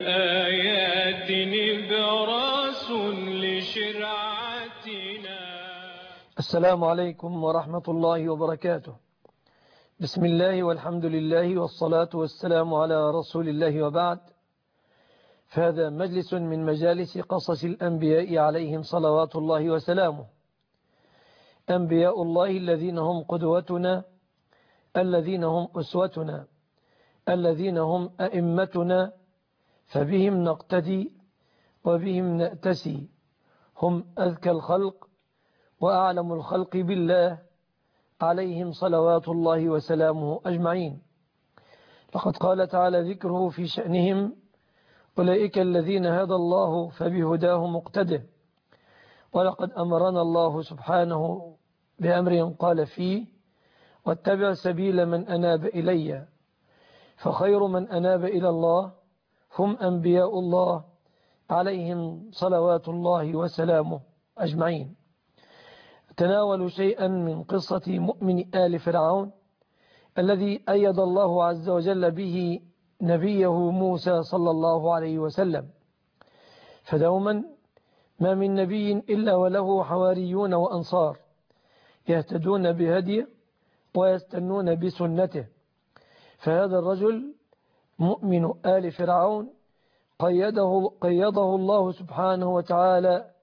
آيات نبراس لشرعتنا. السلام عليكم ورحمة الله وبركاته. بسم الله والحمد لله والصلاة والسلام على رسول الله وبعد. فهذا مجلس من مجالس قصص الأنبياء عليهم صلوات الله وسلامه. أنبياء الله الذين هم قدوتنا، الذين هم أسوتنا، الذين هم أئمتنا، فبهم نقتدي وبهم نأتسي. هم أذكى الخلق وأعلم الخلق بالله، عليهم صلوات الله وسلامه أجمعين. لقد قال تعالى ذكره في شأنهم: أولئك الذين هدى الله فبهداه مقتده. ولقد أمرنا الله سبحانه بأمر قال فيه: واتبع سبيل من أناب إلي. فخير من أناب إلى الله هم أنبياء الله عليهم صلوات الله وسلامه أجمعين. تناول شيئا من قصة مؤمن آل فرعون الذي أيد الله عز وجل به نبيه موسى صلى الله عليه وسلم. فدوما ما من نبي إلا وله حواريون وأنصار يهتدون بهديه ويستنون بسنته. فهذا الرجل مؤمن آل فرعون قيده الله سبحانه وتعالى،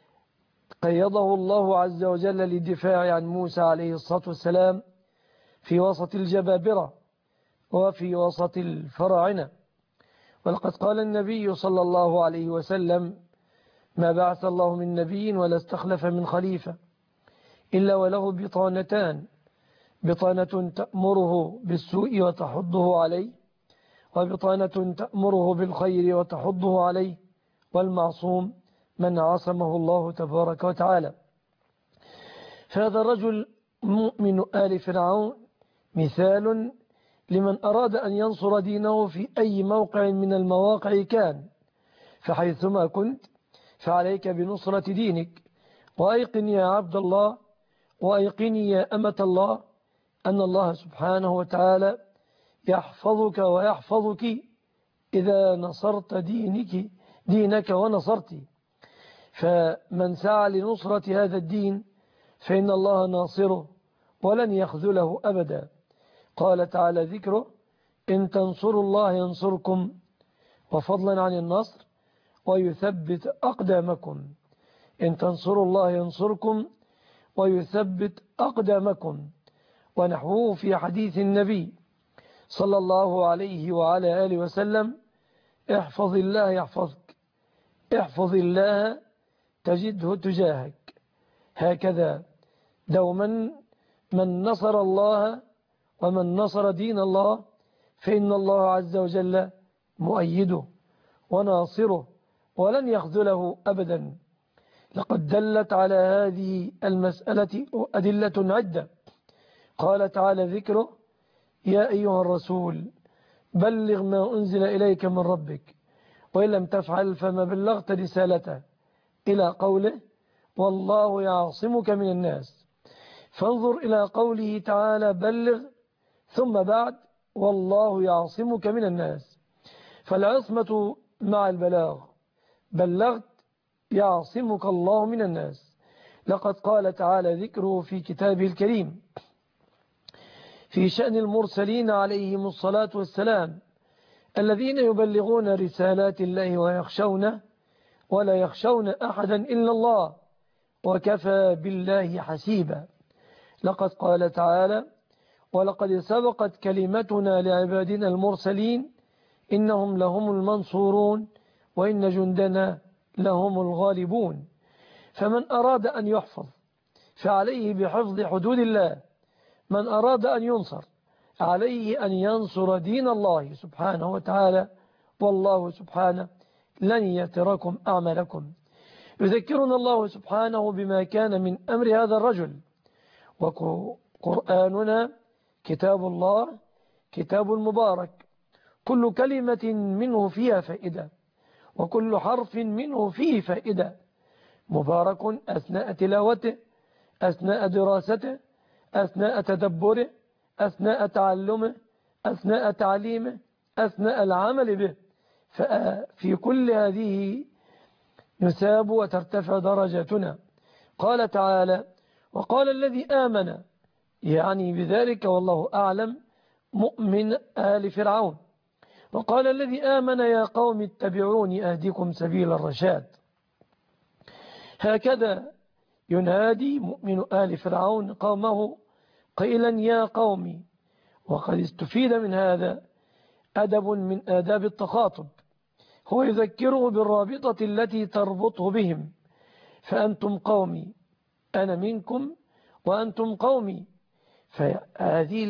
قيده الله عز وجل للدفاع عن موسى عليه الصلاة والسلام في وسط الجبابرة وفي وسط الفراعنة. ولقد قال النبي صلى الله عليه وسلم: ما بعث الله من نبي ولا استخلف من خليفة إلا وله بطانتان: بطانة تأمره بالسوء وتحضه عليه، وبطانة تأمره بالخير وتحضه عليه، والمعصوم من عصمه الله تبارك وتعالى. فهذا الرجل مؤمن آل فرعون مثال لمن أراد أن ينصر دينه في أي موقع من المواقع كان، فحيثما كنت فعليك بنصرة دينك. وأيقن يا عبد الله، وأيقني يا أمة الله، أن الله سبحانه وتعالى يحفظك ويحفظك إذا نصرت دينك ونصرتي. فمن سعى لنصرة هذا الدين فإن الله ناصره ولن يخذله أبدا. قال تعالى ذكره: إن تنصروا الله ينصركم، وفضلا عن النصر ويثبت أقدامكم. إن تنصروا الله ينصركم ويثبت أقدامكم. ونحوه في حديث النبي صلى الله عليه وعلى آله وسلم: احفظ الله يحفظك، احفظ الله تجده تجاهك. هكذا دوما من نصر الله ومن نصر دين الله فإن الله عز وجل مؤيده وناصره ولن يخذله أبدا. لقد دلت على هذه المسألة أدلة عدة. قال تعالى ذكره: يا أيها الرسول بلغ ما أنزل إليك من ربك وإن لم تفعل فما بلغت رسالته، إلى قوله: والله يعصمك من الناس. فانظر إلى قوله تعالى: بلغ، ثم بعد: والله يعصمك من الناس. فالعصمة مع البلاغ. بلغت يعصمك الله من الناس. لقد قال تعالى ذكره في كتابه الكريم في شأن المرسلين عليهم الصلاة والسلام: الذين يبلغون رسالات الله ويخشونه ولا يخشون أحدا إلا الله وكفى بالله حسيبا. لقد قال تعالى: ولقد سبقت كلمتنا لعبادنا المرسلين إنهم لهم المنصورون وإن جندنا لهم الغالبون. فمن أراد أن يحفظ فعليه بحفظ حدود الله. من أراد أن ينصر عليه أن ينصر دين الله سبحانه وتعالى، والله سبحانه لن يتركم أعمالكم. يذكرنا الله سبحانه بما كان من أمر هذا الرجل. وقرآننا كتاب الله كتاب مبارك، كل كلمة منه فيها فائدة، وكل حرف منه فيه فائدة. مبارك أثناء تلاوته، أثناء دراسته، أثناء تدبره، أثناء تعلمه، أثناء تعليمه، أثناء العمل به. ففي كل هذه نثاب وترتفع درجاتنا. قال تعالى: وقال الذي آمن، يعني بذلك والله أعلم مؤمن آل فرعون، وقال الذي آمن يا قوم اتبعوني أهدكم سبيل الرشاد. هكذا ينادي مؤمن آل فرعون قومه قيلا يا قوم. وقد استفيد من هذا أدب من آداب التخاطب، هو يذكره بالرابطة التي تربطه بهم، فأنتم قومي أنا منكم وأنتم قومي. فهذه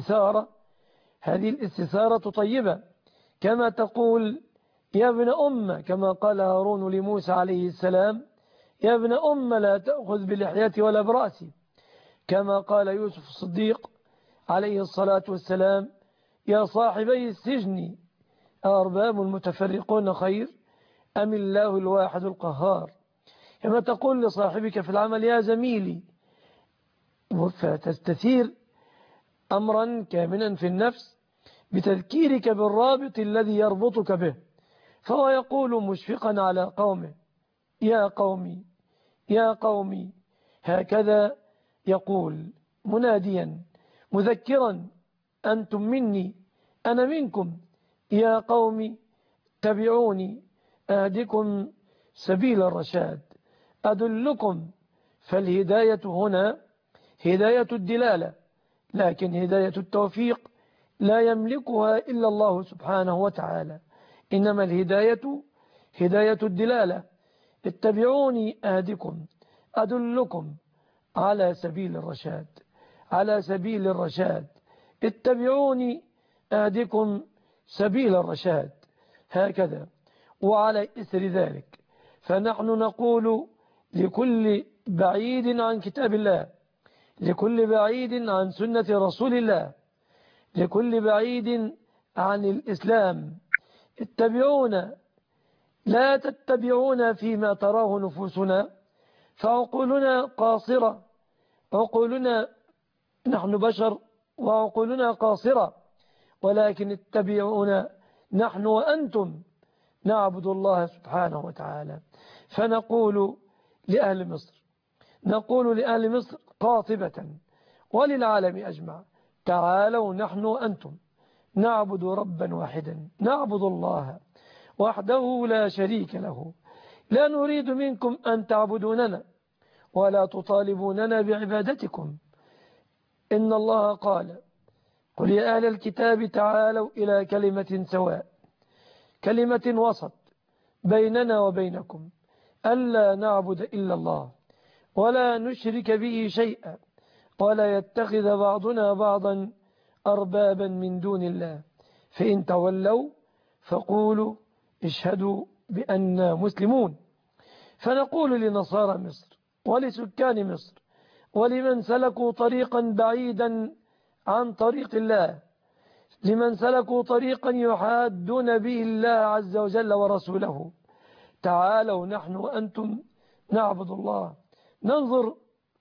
الاستثارة طيبة، كما تقول يا ابن أم، كما قال هارون لموسى عليه السلام يا ابن أم لا تأخذ بلحيتي ولا برأسي، كما قال يوسف الصديق عليه الصلاة والسلام يا صاحبي السجن أأرباب المتفرقون خير أم الله الواحد القهار، كما تقول لصاحبك في العمل يا زميلي، فتستثير أمرا كامنا في النفس بتذكيرك بالرابط الذي يربطك به. فهو يقول مشفقا على قومه يا قومي يا قومي، هكذا يقول مناديا مذكرا أنتم مني أنا منكم، يا قوم اتبعوني أهدكم سبيل الرشاد أدلكم. فالهداية هنا هداية الدلالة، لكن هداية التوفيق لا يملكها إلا الله سبحانه وتعالى، إنما الهداية هداية الدلالة. اتبعوني أهدكم أدلكم على سبيل الرشاد، على سبيل الرشاد، اتبعوني أهدكم سبيل الرشاد. هكذا. وعلى إثر ذلك فنحن نقول لكل بعيد عن كتاب الله، لكل بعيد عن سنة رسول الله، لكل بعيد عن الإسلام، اتبعونا، لا تتبعونا فيما تراه نفوسنا، فعقولنا قاصرة، عقولنا نحن بشر وعقولنا قاصرة، ولكن اتبعونا نحن وأنتم نعبد الله سبحانه وتعالى. فنقول لأهل مصر، نقول لأهل مصر قاطبة وللعالم أجمع تعالوا نحن وأنتم نعبد ربا واحدا، نعبد الله وحده لا شريك له، لا نريد منكم أن تعبدوننا ولا تطالبوننا بعبادتكم. إن الله قال قل يا أهل الكتاب تعالوا إلى كلمة سواء، كلمة وسط بيننا وبينكم ألا نعبد إلا الله ولا نشرك به شيئا ولا يتخذ بعضنا بعضا أربابا من دون الله، فإن تولوا فقولوا اشهدوا بأننا مسلمون. فنقول لنصارى مصر ولسكان مصر ولمن سلكوا طريقا بعيدا عن طريق الله، لمن سلكوا طريقا يحادون به الله عز وجل ورسوله، تعالوا نحن وأنتم نعبد الله، ننظر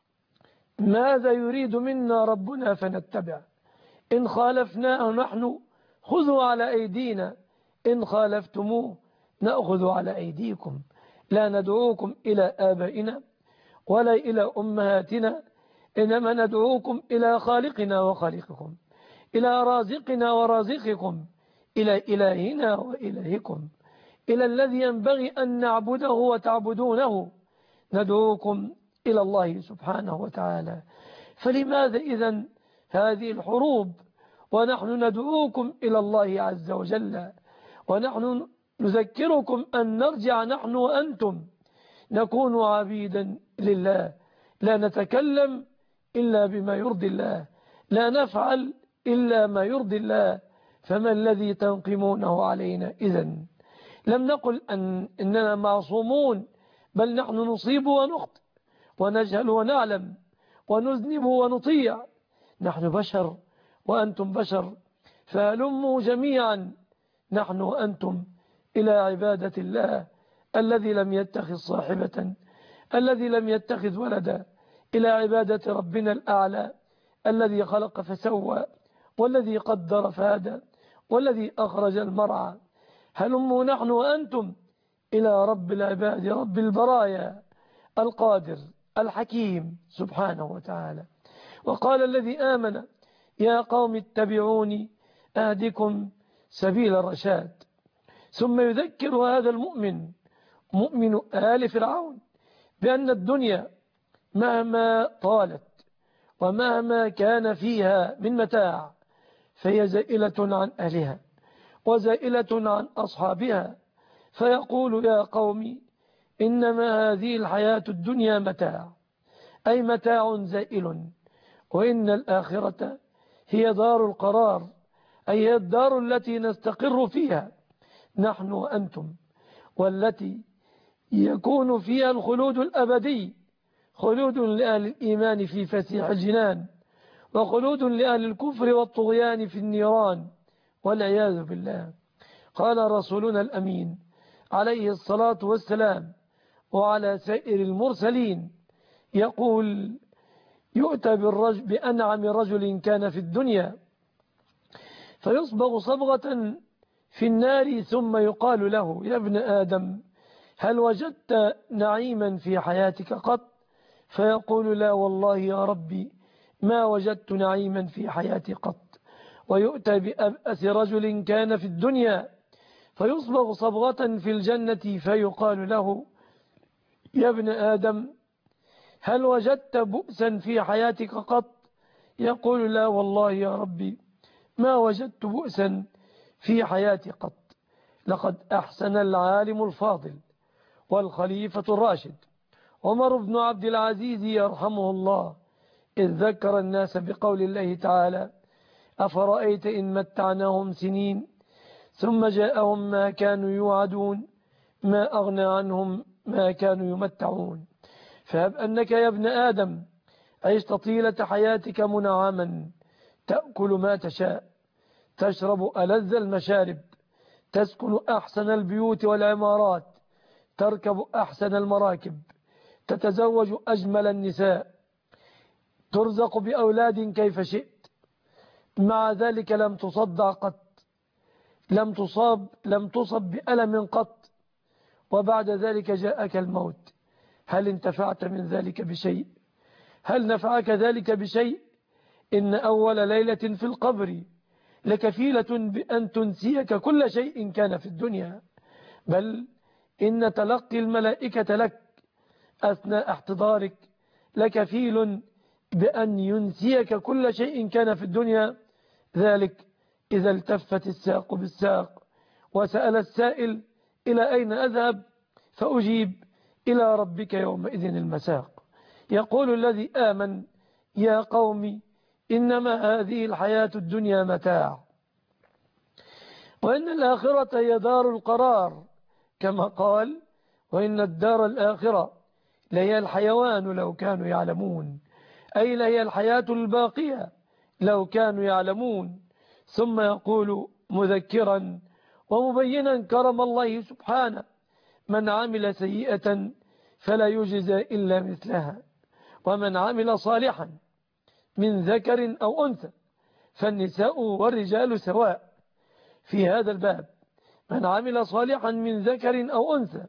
ماذا يريد منا ربنا فنتبع، إن خالفناه نحن خذوا على أيدينا، إن خالفتموه نأخذ على أيديكم، لا ندعوكم إلى آبائنا ولا إلى أمهاتنا، إنما ندعوكم إلى خالقنا وخالقكم، إلى رازقنا ورازقكم، إلى إلهنا وإلهكم، إلى الذي ينبغي أن نعبده وتعبدونه، ندعوكم إلى الله سبحانه وتعالى. فلماذا إذن هذه الحروب ونحن ندعوكم إلى الله عز وجل، ونحن نذكركم أن نرجع نحن وأنتم نكون عبيدا لله، لا نتكلم إلا بما يرضي الله، لا نفعل إلا ما يرضي الله، فما الذي تنقمونه علينا إذن؟ لم نقل إننا معصومون، بل نحن نصيب ونخطئ ونجهل ونعلم ونذنب ونطيع، نحن بشر وأنتم بشر، فهلموا جميعا نحن وأنتم إلى عبادة الله الذي لم يتخذ صاحبة، الذي لم يتخذ ولدا، إلى عبادة ربنا الأعلى الذي خلق فسوى والذي قدر فهدى والذي أخرج المرعى. هلموا نحن وأنتم إلى رب العباد رب البرايا القادر الحكيم سبحانه وتعالى. وقال الذي آمن يا قوم اتبعوني أهدكم سبيل الرشاد. ثم يذكر هذا المؤمن مؤمن آل فرعون بأن الدنيا مهما طالت ومهما كان فيها من متاع فهي زائلة عن أهلها وزائلة عن أصحابها، فيقول يا قوم إنما هذه الحياة الدنيا متاع، أي متاع زائل، وإن الآخرة هي دار القرار، أي هي الدار التي نستقر فيها نحن وأنتم، والتي يكون فيها الخلود الأبدي، خلود لأهل الإيمان في فسيح الجنان، وخلود لأهل الكفر والطغيان في النيران والعياذ بالله. قال رسولنا الأمين عليه الصلاة والسلام وعلى سائر المرسلين يقول يؤتى بأنعم رجل كان في الدنيا فيصبغ صبغة في النار ثم يقال له يا ابن آدم هل وجدت نعيما في حياتك قط؟ فيقول لا والله يا ربي ما وجدت نعيما في حياتي قط. ويؤتى بأبأس رجل كان في الدنيا فيصبغ صبغة في الجنة فيقال له يا ابن آدم هل وجدت بؤسا في حياتك قط؟ يقول لا والله يا ربي ما وجدت بؤسا في حياتي قط. لقد أحسن العالم الفاضل والخليفة الراشد عمر بن عبد العزيز يرحمه الله إذ ذكر الناس بقول الله تعالى أفرأيت إن متعناهم سنين ثم جاءهم ما كانوا يوعدون ما أغنى عنهم ما كانوا يمتعون. فهب أنك يا ابن آدم عشت طيلة حياتك منعما تأكل ما تشاء، تشرب ألذ المشارب، تسكن أحسن البيوت والعمارات، تركب أحسن المراكب، تتزوج أجمل النساء، ترزق بأولاد كيف شئت، مع ذلك لم تصدع قط، لم تصب بألم قط، وبعد ذلك جاءك الموت. هل انتفعت من ذلك بشيء؟ هل نفعك ذلك بشيء؟ إن أول ليلة في القبر لكفيلة بأن تنسيك كل شيء كان في الدنيا، بل إن تلقي الملائكة لك أثناء احتضارك لكفيل بأن ينسيك كل شيء كان في الدنيا. ذلك إذا التفت الساق بالساق وسأل السائل إلى أين أذهب فأجيب إلى ربك يومئذ المساق. يقول الذي آمن يا قوم إنما هذه الحياة الدنيا متاع وإن الآخرة هي دار القرار، كما قال وإن الدار الآخرة لهي الحيوان لو كانوا يعلمون، أي لهي الحياة الباقية لو كانوا يعلمون. ثم يقول مذكرا ومبينا كرم الله سبحانه من عمل سيئة فلا يجزى إلا مثلها ومن عمل صالحا من ذكر أو أنثى فالنساء والرجال سواء في هذا الباب. من عمل صالحا من ذكر أو أنثى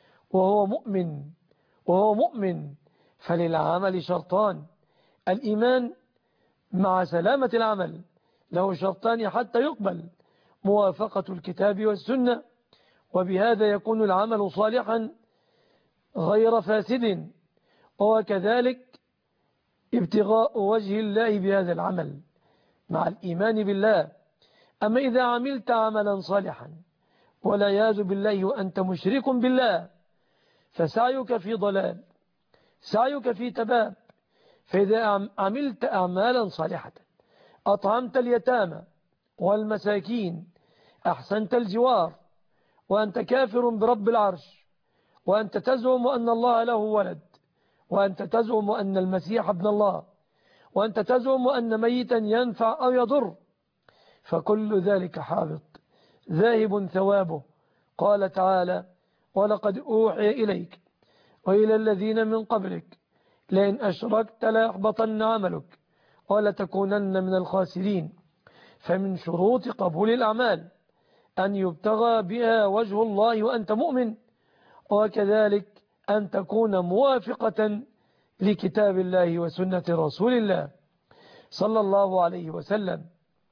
وهو مؤمن فللعمل شرطان، الإيمان مع سلامة العمل له شرطان حتى يقبل: موافقة الكتاب والسنة، وبهذا يكون العمل صالحا غير فاسد، وكذلك ابتغاء وجه الله بهذا العمل مع الإيمان بالله. أما إذا عملت عملا صالحا والعياذ بالله وأنت مشرك بالله فسعيك في ضلال، سعيك في تباب. فإذا عملت أعمالا صالحة أطعمت اليتامى والمساكين، أحسنت الجوار، وأنت كافر برب العرش، وأنت تزعم أن الله له ولد، وأنت تزعم أن المسيح ابن الله، وأنت تزعم أن ميتا ينفع أو يضر، فكل ذلك حابط ذاهب ثوابه. قال تعالى ولقد أوحي إليك وإلى الذين من قبلك لئن أشركت ليحبطن عملك ولتكونن من الخاسرين. فمن شروط قبول الأعمال أن يبتغى بها وجه الله وأنت مؤمن، وكذلك أن تكون موافقة لكتاب الله وسنة رسول الله صلى الله عليه وسلم.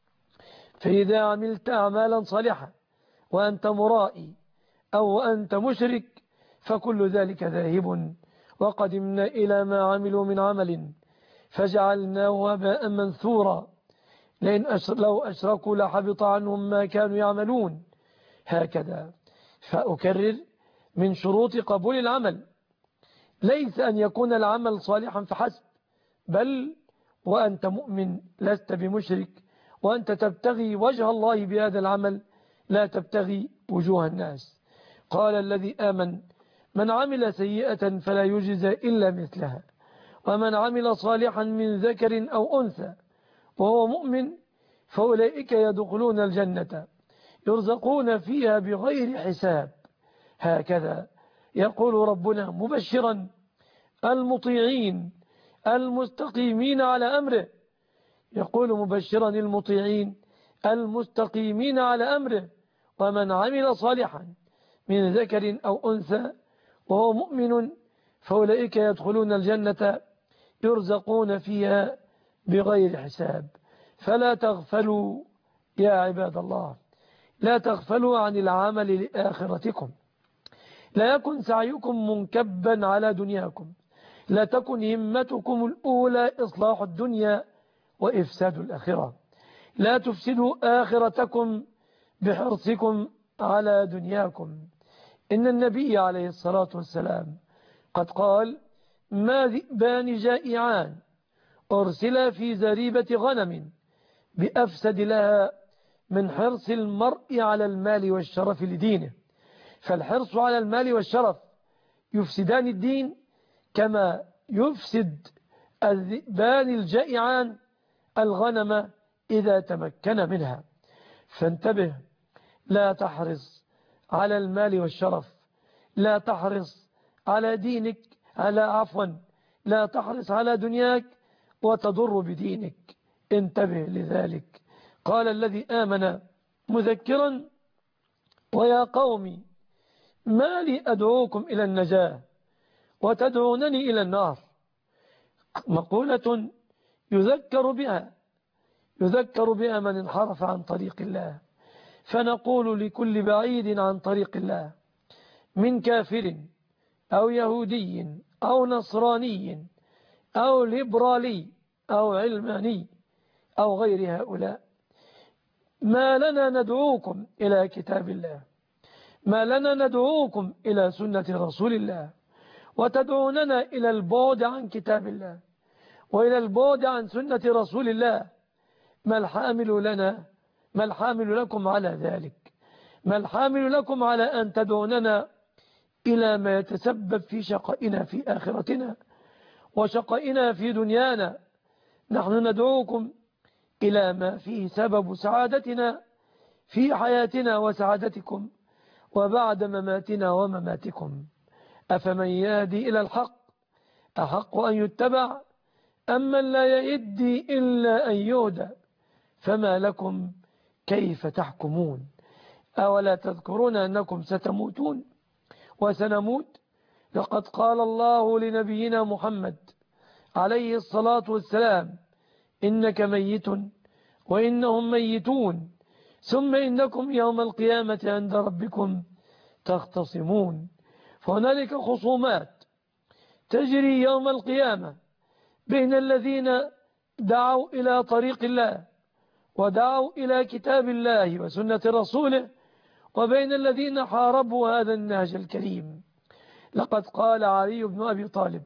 فإذا عملت أعمالا صالحة وأنت مرائي أو أنت مشرك فكل ذلك ذاهب، وقدمنا إلى ما عملوا من عمل فجعلناه هباء منثورا، لو أشركوا لحبط عنهم ما كانوا يعملون. هكذا. فأكرر، من شروط قبول العمل ليس أن يكون العمل صالحا فحسب، بل وأنت مؤمن لست بمشرك، وأنت تبتغي وجه الله بهذا العمل لا تبتغي وجوه الناس. قال الذي آمن: من عمل سيئة فلا يجزى إلا مثلها، ومن عمل صالحا من ذكر أو أنثى وهو مؤمن فأولئك يدخلون الجنة يرزقون فيها بغير حساب. هكذا يقول ربنا مبشرا المطيعين المستقيمين على أمره، يقول مبشرا المطيعين المستقيمين على أمره: ومن عمل صالحا من ذكر أو أنثى وهو مؤمن فأولئك يدخلون الجنة يرزقون فيها بغير حساب. فلا تغفلوا يا عباد الله، لا تغفلوا عن العمل لآخرتكم، لا يكن سعيكم منكبا على دنياكم، لا تكن همتكم الأولى إصلاح الدنيا وإفساد الآخرة، لا تفسدوا آخرتكم بحرصكم على دنياكم. إن النبي عليه الصلاة والسلام قد قال: ما ذئبان جائعان أرسلا في زريبة غنم بأفسد لها من حرص المرء على المال والشرف لدينه. فالحرص على المال والشرف يفسدان الدين كما يفسد الذئبان الجائعان الغنم إذا تمكن منها. فانتبه، لا تحرص على المال والشرف، لا تحرص على دينك، لا تحرص على دنياك وتضر بدينك، انتبه لذلك. قال الذي آمن مذكرا: ويا قوم ما لي أدعوكم إلى النجاة وتدعونني إلى النار. مقولة يذكر بها من انحرف عن طريق الله. فنقول لكل بعيد عن طريق الله من كافر أو يهودي أو نصراني أو ليبرالي أو علماني أو غير هؤلاء: ما لنا ندعوكم إلى كتاب الله، ما لنا ندعوكم إلى سنة رسول الله، وتدعوننا إلى البعد عن كتاب الله وإلى البعد عن سنة رسول الله. ما الحامل لكم على ذلك؟ ما الحامل لكم على أن تدعوننا إلى ما يتسبب في شقائنا في آخرتنا وشقائنا في دنيانا؟ نحن ندعوكم إلى ما فيه سبب سعادتنا في حياتنا وسعادتكم وبعد مماتنا ومماتكم. أفمن يهدي إلى الحق أحق أن يتبع أم من لا يهدي إلا أن يهدى؟ فما لكم كيف تحكمون؟ أولا تذكرون أنكم ستموتون وسنموت؟ لقد قال الله لنبينا محمد عليه الصلاة والسلام: إنك ميت وإنهم ميتون ثم إنكم يوم القيامة عند ربكم تختصمون. فهنالك خصومات تجري يوم القيامة بين الذين دعوا إلى طريق الله ودعوا إلى كتاب الله وسنة رسوله وبين الذين حاربوا هذا النهج الكريم. لقد قال علي بن أبي طالب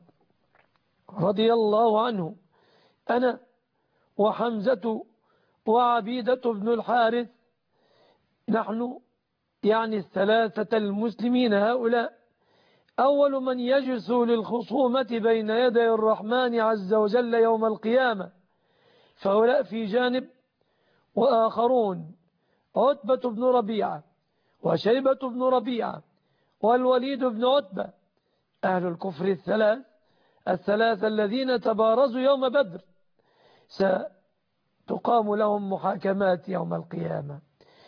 رضي الله عنه: أنا وحمزة وعبيدة بن الحارث، نحن يعني الثلاثة المسلمين هؤلاء، أول من يجلس للخصومة بين يدي الرحمن عز وجل يوم القيامة. فهؤلاء في جانب، وآخرون عتبة بن ربيعة وشيبة بن ربيعة والوليد بن عتبة، أهل الكفر الثلاثة الذين تبارزوا يوم بدر، ستقام لهم محاكمات يوم القيامة.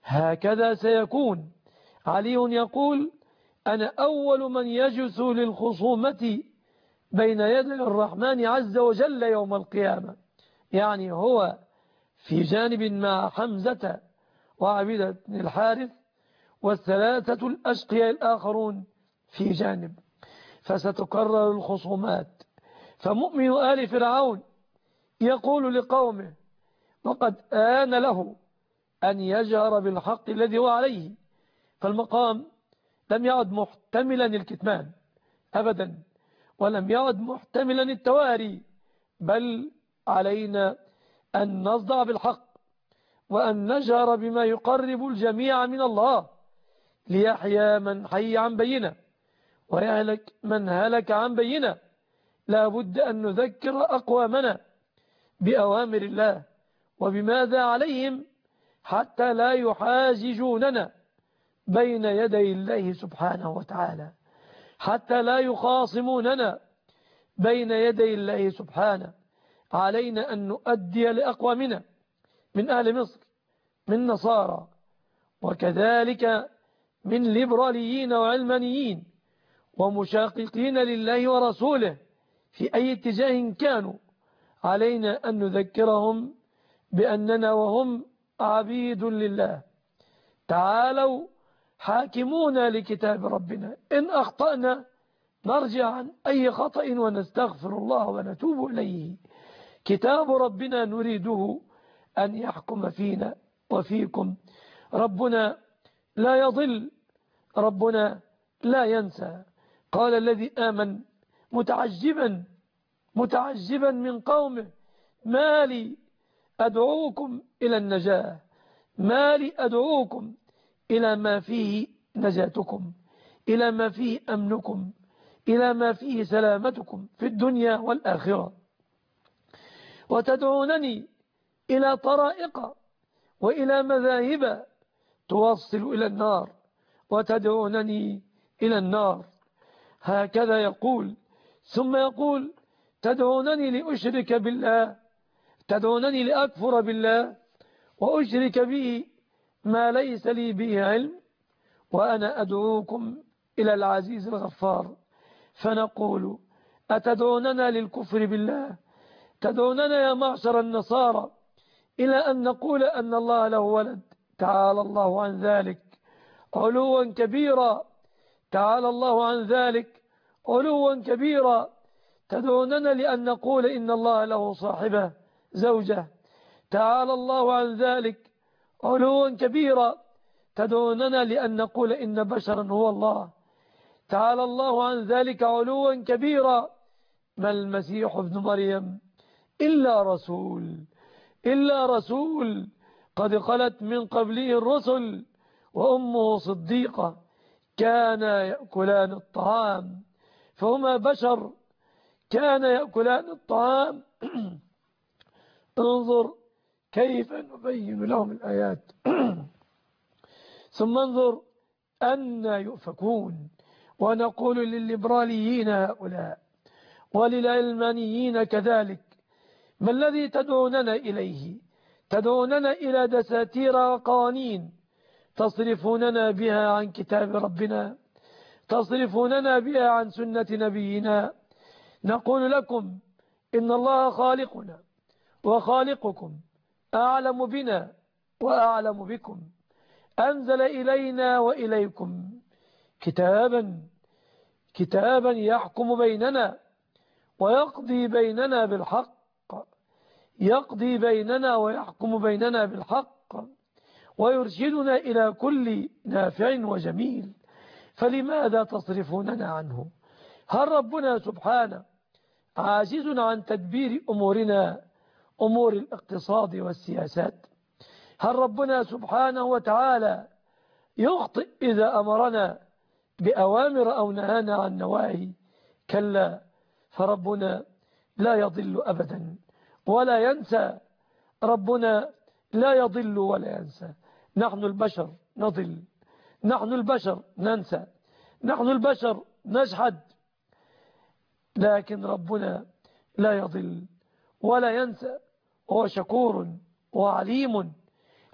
هكذا سيكون. علي يقول: أنا أول من يجلس للخصومة بين يدي الرحمن عز وجل يوم القيامة. يعني هو في جانب مع حمزة وعبيدة بن الحارث، والثلاثة الأشقياء الآخرون في جانب، فستكرر الخصومات. فمؤمن آل فرعون يقول لقومه: وقد آن له أن يجهر بالحق الذي هو عليه. فالمقام لم يعد محتملا الكتمان أبدا، ولم يعد محتملا التواري، بل علينا أن نصدع بالحق، وأن نجهر بما يقرب الجميع من الله، ليحيى من حي عن بينه ويهلك من هلك عن بينه. لا بد أن نذكر أقوامنا بأوامر الله وبماذا عليهم، حتى لا يحاججوننا بين يدي الله سبحانه وتعالى، حتى لا يخاصموننا بين يدي الله سبحانه. علينا أن نؤدي لأقوامنا من أهل مصر، من نصارى، وكذلك من ليبراليين وعلمانيين ومشاققين لله ورسوله في أي اتجاه كانوا. علينا أن نذكرهم بأننا وهم عبيد لله. تعالوا حاكمونا لكتاب ربنا، إن أخطأنا نرجع عن أي خطأ ونستغفر الله ونتوب إليه. كتاب ربنا نريده أن يحكم فينا وفيكم. ربنا لا يضل، ربنا لا ينسى. قال الذي آمن متعجبا من قومه: ما لي أدعوكم إلى النجاة، ما لي أدعوكم إلى ما فيه نجاتكم، إلى ما فيه أمنكم، إلى ما فيه سلامتكم في الدنيا والآخرة، وتدعونني إلى طرائق وإلى مذاهب توصل إلى النار، وتدعونني إلى النار. هكذا يقول. ثم يقول: تدعونني لأشرك بالله، تدعونني لأكفر بالله وأشرك به ما ليس لي به علم، وأنا أدعوكم إلى العزيز الغفار. فنقول: أتدعوننا للكفر بالله؟ تدعوننا يا معشر النصارى إلى أن نقول أن الله له ولد؟ تعالى الله عن ذلك علوا كبيرا، تعالى الله عن ذلك علوا كبيرا. تدعوننا لأن نقول إن الله له صاحبة زوجة؟ تعالى الله عن ذلك علوا كبيرا. تدعوننا لأن نقول إن بشرا هو الله؟ تعالى الله عن ذلك علوا كبيرا. ما المسيح ابن مريم إلا رسول قد خلت من قبله الرسل وأمه صديقة، كانا يأكلان الطعام. فهما بشر كانا يأكلان الطعام. انظر كيف نبين لهم الآيات. ثم انظر أن يؤفكون. ونقول للليبراليين هؤلاء وللعلمانيين كذلك: ما الذي تدعوننا إليه؟ تدعوننا إلى دساتير وقوانين تصرفوننا بها عن كتاب ربنا، تصرفوننا بها عن سنة نبينا. نقول لكم: إن الله خالقنا وخالقكم، أعلم بنا وأعلم بكم، أنزل إلينا وإليكم كتابا يحكم بيننا ويقضي بيننا بالحق، يقضي بيننا ويحكم بيننا بالحق، ويرشدنا إلى كل نافع وجميل. فلماذا تصرفوننا عنه؟ هل ربنا سبحانه عاجز عن تدبير أمورنا، أمور الاقتصاد والسياسات؟ هل ربنا سبحانه وتعالى يخطئ إذا أمرنا بأوامر أو نهانا عن نواهي؟ كلا، فربنا لا يضل أبدا ولا ينسى. ربنا لا يضل ولا ينسى. نحن البشر نضل، نحن البشر ننسى، نحن البشر نجحد، لكن ربنا لا يضل ولا ينسى. هو شكور وعليم،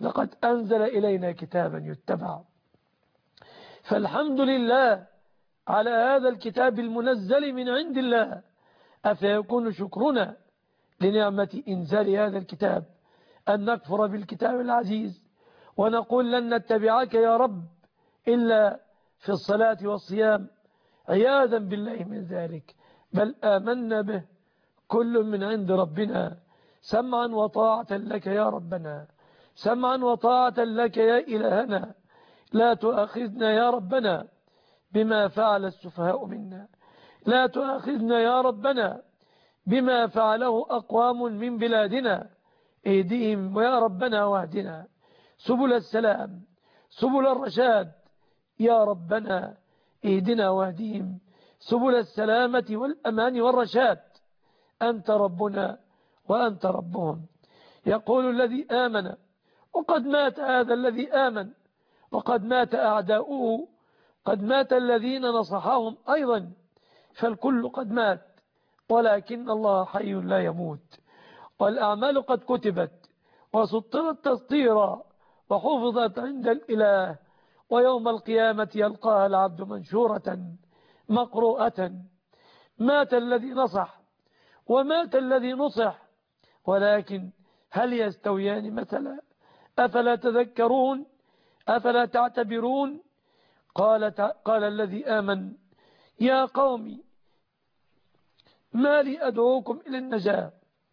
لقد أنزل إلينا كتابا يتبع. فالحمد لله على هذا الكتاب المنزل من عند الله. أفيكون شكرنا لنعمة إنزال هذا الكتاب أن نكفر بالكتاب العزيز ونقول لن نتبعك يا رب إلا في الصلاة والصيام، عياذا بالله من ذلك، بل آمنا به كل من عند ربنا سمعا وطاعة لك يا ربنا، سمعا وطاعة لك يا إلهنا. لا تؤاخذنا يا ربنا بما فعل السفهاء منا، لا تؤاخذنا يا ربنا بما فعله أقوام من بلادنا، اهدهم ويا ربنا واهدنا سبل السلام سبل الرشاد، يا ربنا اهدنا واهدهم سبل السلامة والأمان والرشاد، أنت ربنا وأنت ربهم. يقول الذي آمن وقد مات هذا الذي آمن، وقد مات أعداؤه، قد مات الذين نصحهم أيضا، فالكل قد مات، ولكن الله حي لا يموت، والأعمال قد كتبت وسطرت تسطيرا وحفظت عند الإله، ويوم القيامة يلقاها العبد منشورة مقروءة. مات الذي نصح ومات الذي نصح، ولكن هل يستويان مثلا؟ أفلا تذكرون؟ أفلا تعتبرون؟ قال الذي آمن يا قوم ما لي أدعوكم إلى النجاة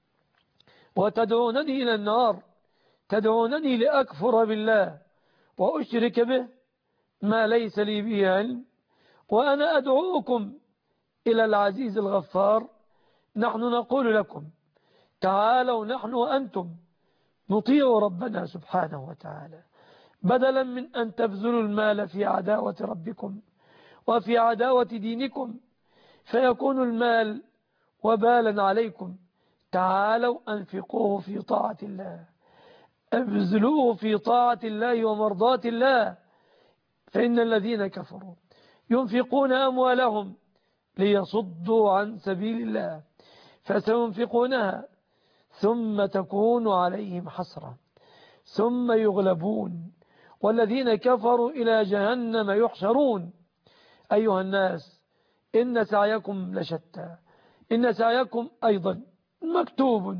وتدعونني إلى النار، تدعونني لأكفر بالله وأشرك به ما ليس لي به علم، وأنا أدعوكم إلى العزيز الغفار. نحن نقول لكم تعالوا نحن وأنتم نطيع ربنا سبحانه وتعالى، بدلا من أن تبذلوا المال في عداوة ربكم وفي عداوة دينكم فيكون المال وبالا عليكم. تعالوا أنفقوه في طاعة الله، ابذلوه في طاعة الله ومرضاة الله، فإن الذين كفروا ينفقون أموالهم ليصدوا عن سبيل الله فسينفقونها ثم تكون عليهم حسرة ثم يغلبون والذين كفروا إلى جهنم يحشرون. أيها الناس إن سعيكم لشتى، إن سعيكم أيضا مكتوب،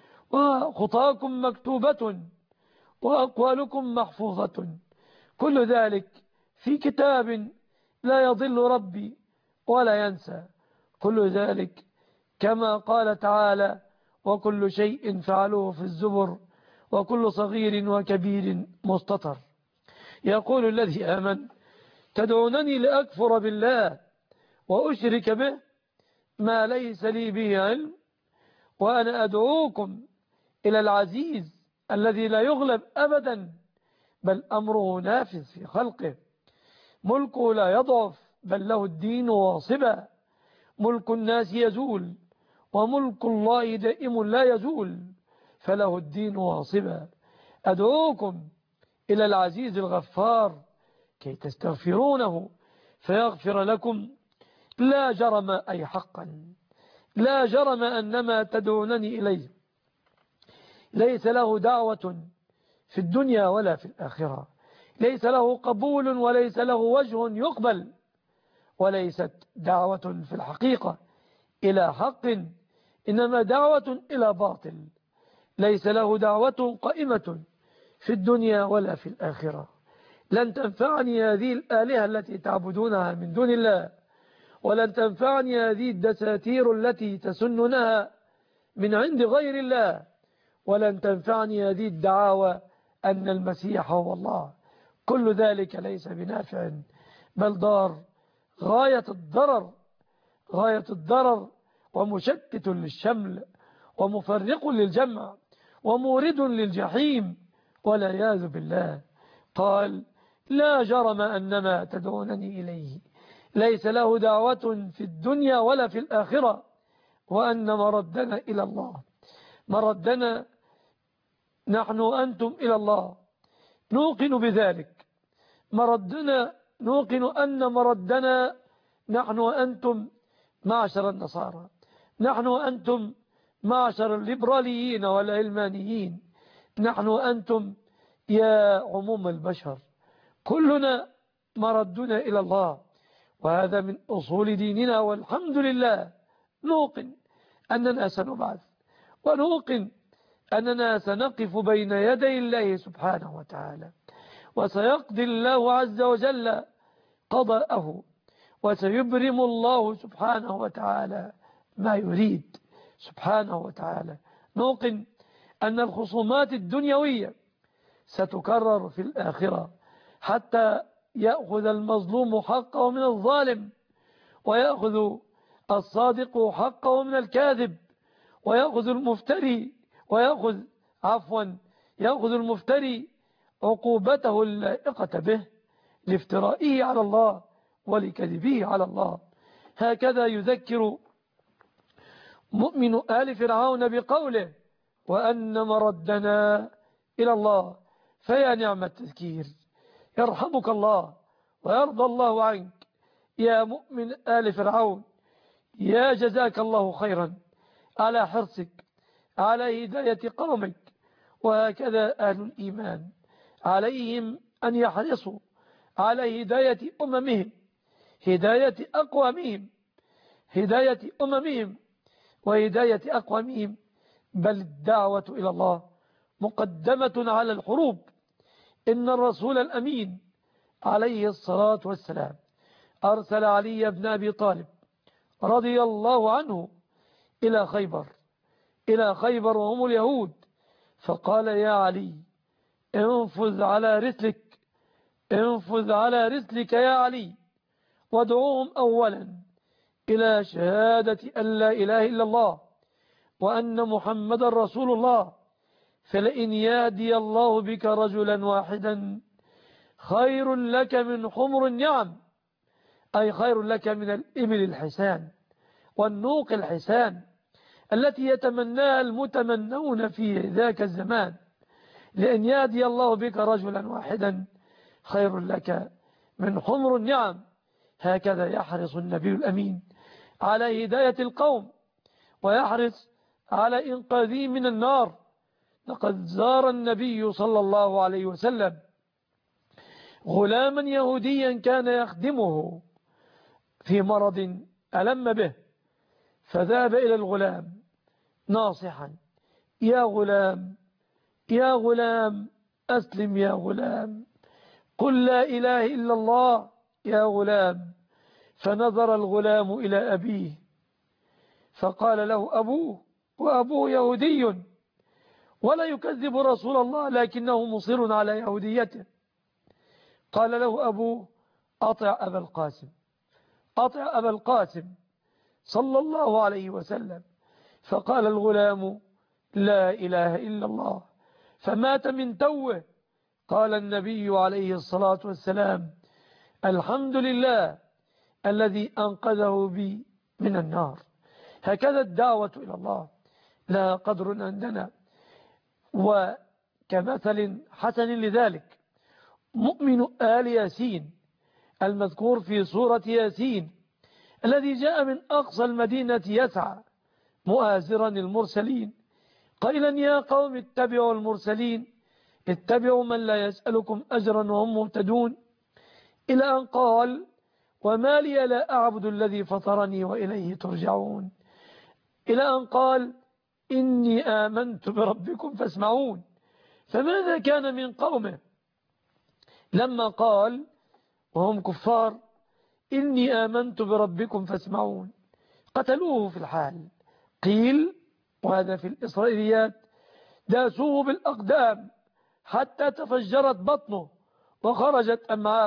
وخطاكم مكتوبة، وأقوالكم محفوظة، كل ذلك في كتاب لا يضل ربي ولا ينسى، كل ذلك كما قال تعالى وكل شيء فعلوه في الزبر وكل صغير وكبير مستطر. يقول الذي آمن تدعونني لأكفر بالله وأشرك به ما ليس لي به علم، وأنا أدعوكم إلى العزيز الذي لا يغلب أبدا بل أمره نافذ في خلقه، ملكه لا يضعف بل له الدين واصبا، ملك الناس يزول وملك الله دائم لا يزول فله الدين واصبا. أدعوكم إلى العزيز الغفار كي تستغفرونه فيغفر لكم، لا جرم أي حقا لا جرم أن ما تدعونني إليه ليس له دعوة في الدنيا ولا في الآخرة، ليس له قبول وليس له وجه يقبل، وليست دعوة في الحقيقة إلى حق، إنما دعوة إلى باطل، ليس له دعوة قائمة في الدنيا ولا في الآخرة. لن تنفعني هذه الآلهة التي تعبدونها من دون الله، ولن تنفعني هذه الدساتير التي تسنونها من عند غير الله، ولن تنفعني هذه الدعاوى أن المسيح هو الله، كل ذلك ليس بنافع بل ضار غاية الضرر، غاية الضرر، ومشتت للشمل ومفرق للجمع ومورد للجحيم والعياذ بالله. قال لا جرم أن ما تدعونني إليه ليس له دعوة في الدنيا ولا في الآخرة، وأن مردنا إلى الله، مردنا نحن وأنتم إلى الله، نوقن بذلك، مردنا نوقن أن مردنا نحن وأنتم معشر النصارى، نحن وأنتم معشر الليبراليين والعلمانيين، نحن وأنتم يا عموم البشر كلنا مردنا إلى الله، وهذا من أصول ديننا، والحمد لله نوقن أننا سنبعث، ونوقن أننا سنقف بين يدي الله سبحانه وتعالى، وسيقضي الله عز وجل قضاءه، وسيبرم الله سبحانه وتعالى ما يريد سبحانه وتعالى. نوقن أن الخصومات الدنيوية ستكرر في الآخرة حتى يأخذ المظلوم حقه من الظالم، ويأخذ الصادق حقه من الكاذب، ويأخذ المفتري يأخذ المفتري عقوبته اللائقة به لافترائه على الله ولكذبه على الله. هكذا يذكر مؤمن آل فرعون بقوله: وأن مردنا إلى الله. فيا نعم التذكير، يرحمك الله ويرضى الله عنك يا مؤمن آل فرعون، يا جزاك الله خيرا على حرصك على هداية قومك. وهكذا أهل الإيمان عليهم أن يحرصوا على هداية أممهم، هداية أممهم وهداية أقوامهم، بل الدعوة إلى الله مقدمة على الحروب. إن الرسول الأمين عليه الصلاة والسلام أرسل علي بن أبي طالب رضي الله عنه إلى خيبر وهم اليهود، فقال: يا علي، انفذ على رسلك يا علي، وادعوهم أولا إلى شهادة أن لا إله إلا الله وأن محمد رسول الله، فلئن يهدي الله بك رجلا واحدا خير لك من حمر النعم، أي خير لك من الإبل الحسان والنوق الحسان التي يتمناها المتمنون في ذاك الزمان. لأن يهدي الله بك رجلا واحدا خير لك من حمر النعم. هكذا يحرص النبي الأمين على هداية القوم، ويحرص على إنقاذهم من النار. لقد زار النبي صلى الله عليه وسلم غلاما يهوديا كان يخدمه في مرض ألم به، فذهب إلى الغلام ناصحا: يا غلام أسلم، يا غلام قل لا إله إلا الله يا غلام. فنظر الغلام إلى أبيه فقال له أبوه، وأبوه يهودي ولا يكذب رسول الله لكنه مصر على يهوديته. قال له أبوه: أطع أبا القاسم صلى الله عليه وسلم. فقال الغلام: لا إله إلا الله، فمات من توه. قال النبي عليه الصلاة والسلام: الحمد لله الذي أنقذه بي من النار. هكذا الدعوة إلى الله لا قدر عندنا. وكمثل حسن لذلك مؤمن آل ياسين المذكور في سورة ياسين، الذي جاء من أقصى المدينة يسعى مؤازرا المرسلين قائلا: يا قوم اتبعوا المرسلين، اتبعوا من لا يسألكم أجرا وهم مهتدون، إلى أن قال: وما لي لا أعبد الذي فطرني وإليه ترجعون، إلى أن قال: إني آمنت بربكم فاسمعون. فماذا كان من قومه لما قال وهم كفار: إني آمنت بربكم فاسمعون؟ قتلوه في الحال. قيل، وهذا في الإسرائيليات، داسوه بالأقدام حتى تفجرت بطنه وخرجت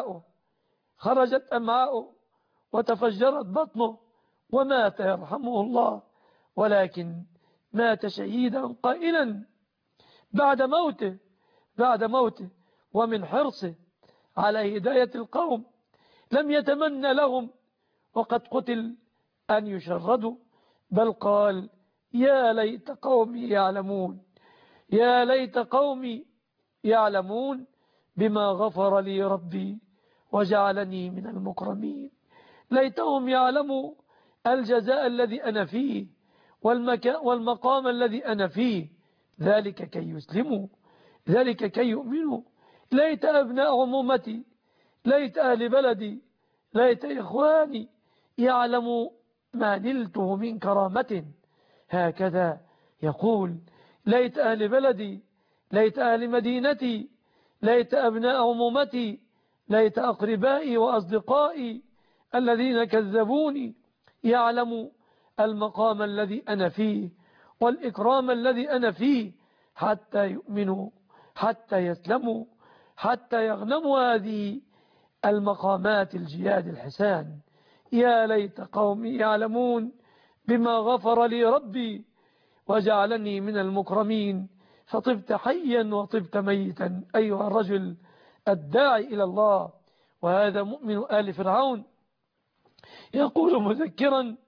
أمعاؤه وتفجرت بطنه ومات يرحمه الله، ولكن مات شهيدا قائلا بعد موته ومن حرصه على هداية القوم لم يتمنى لهم وقد قتل أن يشردوا، بل قال: يا ليت قومي يعلمون بما غفر لي ربي وجعلني من المكرمين. ليتهم يعلموا الجزاء الذي أنا فيه والمقام الذي أنا فيه، ذلك كي يسلموا ذلك كي يؤمنوا. ليت أبناء عمومتي، ليت أهل بلدي، ليت إخواني يعلموا ما نلته من كرامة. هكذا يقول: ليت أهل بلدي، ليت أهل مدينتي، ليت أبناء عمومتي، ليت أقربائي وأصدقائي الذين كذبوني يعلموا المقام الذي أنا فيه والإكرام الذي أنا فيه، حتى يؤمنوا، حتى يسلموا، حتى يغنموا هذه المقامات الجياد الحسان. يا ليت قومي يعلمون بما غفر لي ربي وجعلني من المكرمين. فطبت حيا وطبت ميتا أيها الرجل الداعي إلى الله. وهذا مؤمن آل فرعون يقول مذكرا: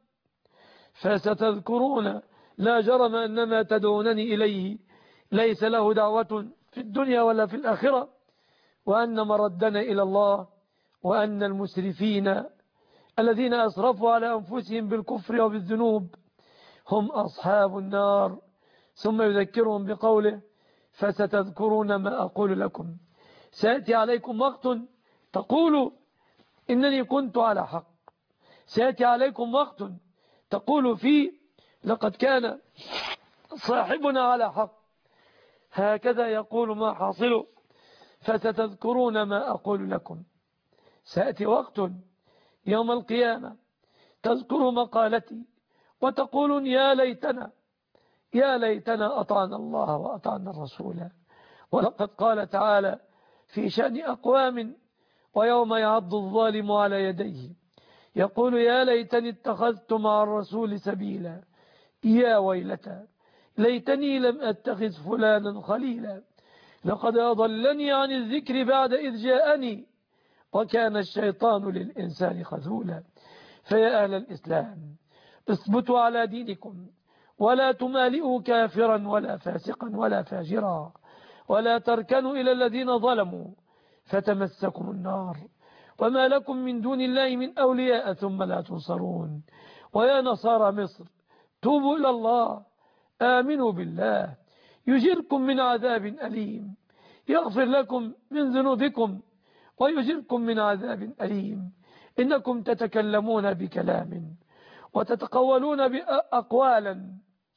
فستذكرون لا جرم أن ما تدعونني إليه ليس له دعوة في الدنيا ولا في الآخرة، وأن مردنا إلى الله، وأن المسرفين الذين أسرفوا على أنفسهم بالكفر وبالذنوب هم أصحاب النار. ثم يذكرهم بقوله: فستذكرون ما أقول لكم. سيأتي عليكم وقت تقول إنني كنت على حق، سيأتي عليكم وقت تقول فيه لقد كان صاحبنا على حق. هكذا يقول ما حاصله: فستذكرون ما أقول لكم. سيأتي وقت يوم القيامة تذكر مقالتي وتقولون: يا ليتنا، يا ليتنا أطعنا الله وأطعنا الرسول. ولقد قال تعالى في شأن أقوام: ويوم يعض الظالم على يديه يقول يا ليتني اتخذت مع الرسول سبيلا، يا ويلتى ليتني لم أتخذ فلانا خليلا، لقد أضلني عن الذكر بعد إذ جاءني، وكان الشيطان للإنسان خذولا. فيا أهل الإسلام اثبتوا على دينكم، ولا تمالئوا كافرا ولا فاسقا ولا فاجرا، ولا تركنوا إلى الذين ظلموا فتمسكم النار، وما لكم من دون الله من أولياء ثم لا تنصرون. ويا نصارى مصر توبوا إلى الله، آمنوا بالله يجركم من عذاب أليم، يغفر لكم من ذنوبكم ويجركم من عذاب أليم. إنكم تتكلمون بكلام وتتقولون بأقوالا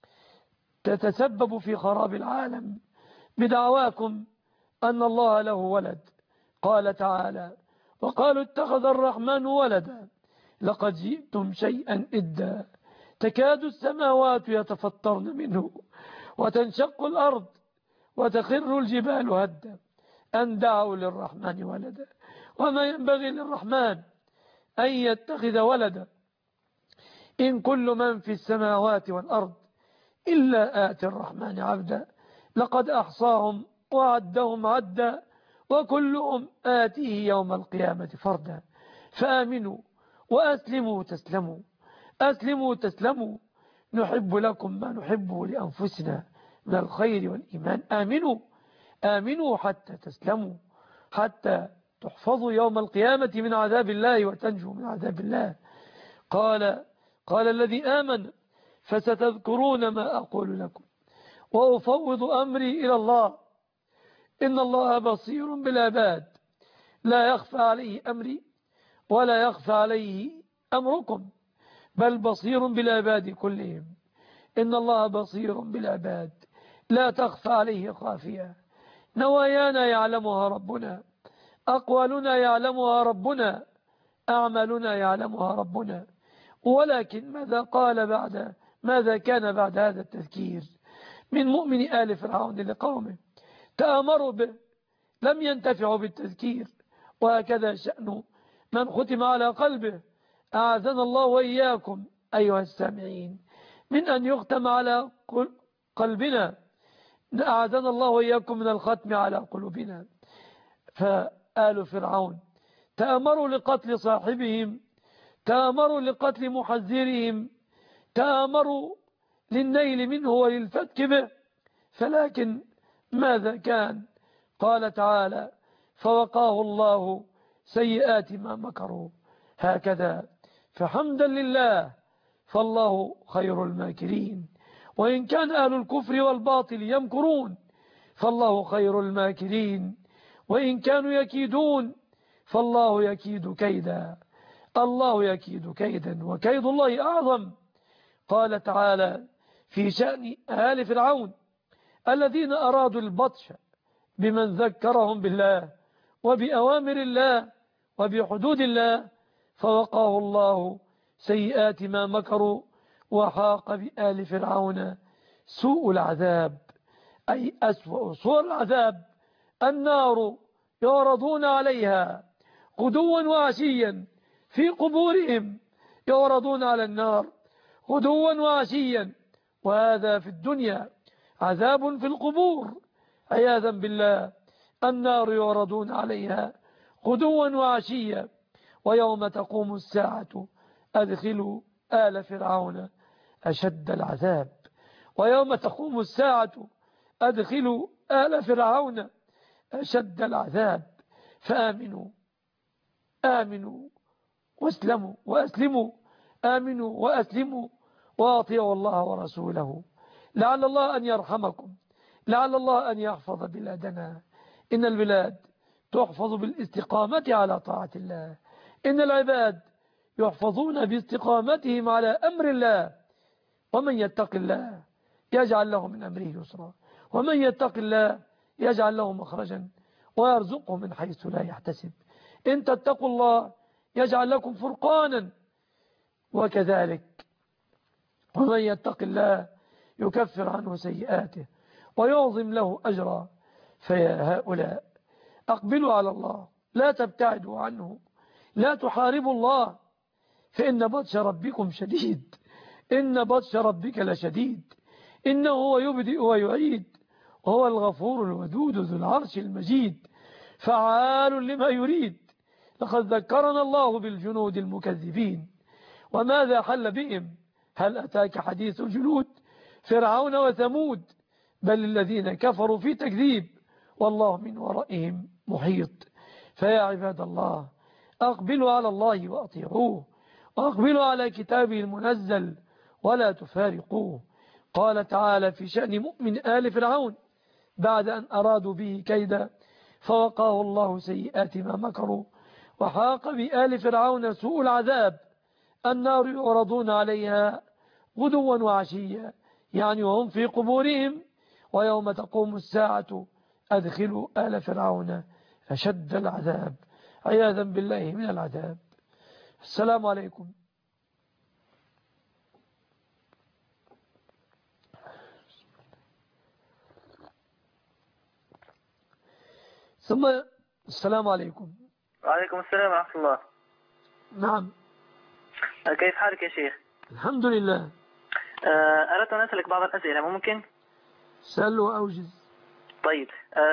تتسبب في خراب العالم بدعواكم أن الله له ولد. قال تعالى: وقالوا اتخذ الرحمن ولدا لقد جئتم شيئا إدا، تكاد السماوات يتفطرن منه وتنشق الأرض وتخر الجبال هدا أن دعوا للرحمن ولدا وما ينبغي للرحمن أن يتخذ ولدا إن كل من في السماوات والأرض إلا آتي الرحمن عبدا لقد أحصاهم وعدهم عدا وكلهم آتيه يوم القيامة فردا. فآمنوا وأسلموا تسلموا، أسلموا تسلموا، نحب لكم ما نحبه لأنفسنا من الخير والإيمان. آمنوا، آمنوا حتى تسلموا، حتى تحفظوا يوم القيامة من عذاب الله وتنجوا من عذاب الله. قال الذي آمن: فستذكرون ما أقول لكم وأفوض أمري إلى الله إن الله بصير بالعباد لا يخفى عليه أمري ولا يخفى عليه أمركم بل بصير بالعباد كلهم. إن الله بصير بالعباد لا تخفى عليه خافية. نوايانا يعلمها ربنا، أقوالنا يعلمها ربنا، أعمالنا يعلمها ربنا. ولكن ماذا كان بعد هذا التذكير من مؤمن آل فرعون لقومه؟ تآمروا به، لم ينتفعوا بالتذكير. وهكذا شأن من ختم على قلبه، أعاذنا الله وإياكم أيها السامعين من أن يختم على قلبنا، أعاذنا الله وإياكم من الختم على قلوبنا. فآل فرعون تآمروا لقتل صاحبهم، تآمروا لقتل محذرهم، تآمروا للنيل منه وللفتك به، فلكن ماذا كان؟ قال تعالى: فوقاه الله سيئات ما مكروا. هكذا فحمدا لله، فالله خير الماكرين. وإن كان أهل الكفر والباطل يمكرون فالله خير الماكرين، وإن كانوا يكيدون فالله يكيد كيدا. الله يكيد كيدا وكيد الله أعظم. قال تعالى في شأن آل فرعون الذين أرادوا البطش بمن ذكرهم بالله وبأوامر الله وبحدود الله فوقاه الله سيئات ما مكروا وحاق بآل فرعون سوء العذاب، أي أسوأ صور العذاب النار يعرضون عليها غدوا وعشيا في قبورهم، يعرضون على النار غدوا وعشيا، وهذا في الدنيا عذاب في القبور عياذا بالله. النار يعرضون عليها غدوا وعشيا، ويوم تقوم الساعة أدخلوا آل فرعون أشد العذاب. ويوم تقوم الساعة أدخلوا آل فرعون أشد العذاب. فآمنوا آمنوا وأسلموا آمنوا وأسلموا وأطيعوا الله ورسوله لعل الله أن يرحمكم، لعل الله أن يحفظ بلادنا. إن البلاد تحفظ بالاستقامة على طاعة الله، إن العباد يحفظون باستقامتهم على أمر الله. ومن يتق الله يجعل له من أمره يسرا، ومن يتق الله يجعل له مخرجا ويرزقه من حيث لا يحتسب. إن تتقوا الله يجعل لكم فرقانا. وكذلك ومن يتق الله يكفر عنه سيئاته ويعظم له أجرا. فيا هؤلاء أقبلوا على الله، لا تبتعدوا عنه، لا تحاربوا الله، فإن بطش ربكم شديد، إن بطش ربك لشديد. إنه هو يبدئ ويعيد، وهو الغفور الودود ذو العرش المجيد، فعال لما يريد. لقد ذكرنا الله بالجنود المكذبين وماذا حل بهم. هل أتاك حديث جنود فرعون وثمود؟ بل الذين كفروا في تكذيب، والله من ورائهم محيط. فيا عباد الله أقبلوا على الله وأطيعوه، وأقبلوا على كتابه المنزل ولا تفارقوه. قال تعالى في شأن مؤمن آل فرعون بعد أن أرادوا به كيدا فوقاه الله سيئات ما مكروا وحاق بآل فرعون سوء العذاب. النار يعرضون عليها غدوا وعشيا، يعني وهم في قبورهم. ويوم تقوم الساعة أدخلوا آل فرعون أشد العذاب، عياذا بالله من العذاب. السلام عليكم. ثم السلام عليكم. وعليكم السلام ورحمة الله. نعم. كيف حالك يا شيخ؟ الحمد لله. أردت أن أسألك بعض الأسئلة، ممكن؟ سأل وأوجز. طيب.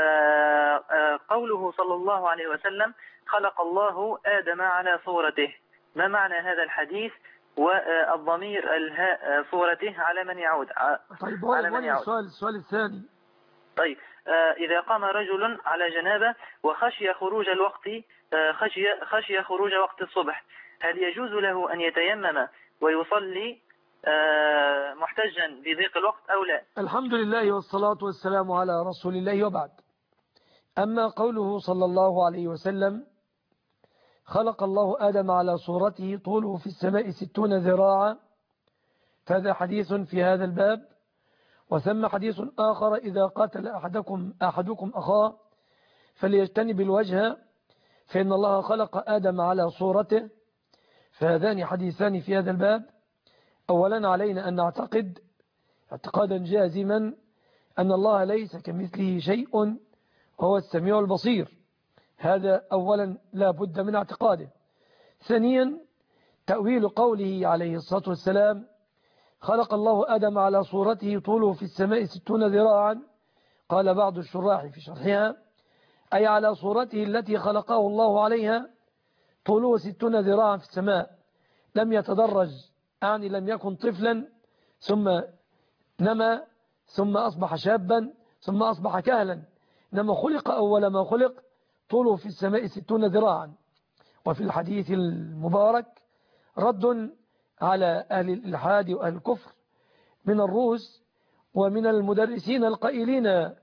قوله صلى الله عليه وسلم خلق الله آدم على صورته، ما معنى هذا الحديث؟ والضمير الهاء صورته على من يعود؟ طيب على من يعود؟ السؤال الثاني. طيب. إذا قام رجل على جنابة وخشي خروج الوقت، خشي خروج وقت الصبح، هل يجوز له أن يتيمم ويصلي محتجا بضيق الوقت أو لا؟ الحمد لله والصلاة والسلام على رسول الله، وبعد. أما قوله صلى الله عليه وسلم خلق الله آدم على صورته طوله في السماء 60 ذراعا، فهذا حديث في هذا الباب. وثم حديث آخر إذا قاتل أحدكم أخاه فليجتنب الوجه فإن الله خلق آدم على صورته. فهذان حديثان في هذا الباب. أولا علينا أن نعتقد اعتقادا جازما أن الله ليس كمثله شيء وهو السميع البصير، هذا أولا لا بد من اعتقاده. ثانيا تأويل قوله عليه الصلاة والسلام خلق الله آدم على صورته طوله في السماء 60 ذراعا، قال بعض الشراح في شرحها أي على صورته التي خلقه الله عليها طوله 60 ذراعا في السماء، لم يتدرج، يعني لم يكن طفلا ثم نما ثم أصبح شابا ثم أصبح كهلا، إنما خلق أول ما خلق طوله في السماء 60 ذراعا. وفي الحديث المبارك رد على أهل الإلحاد وأهل الكفر من الروس ومن المدرسين القائلين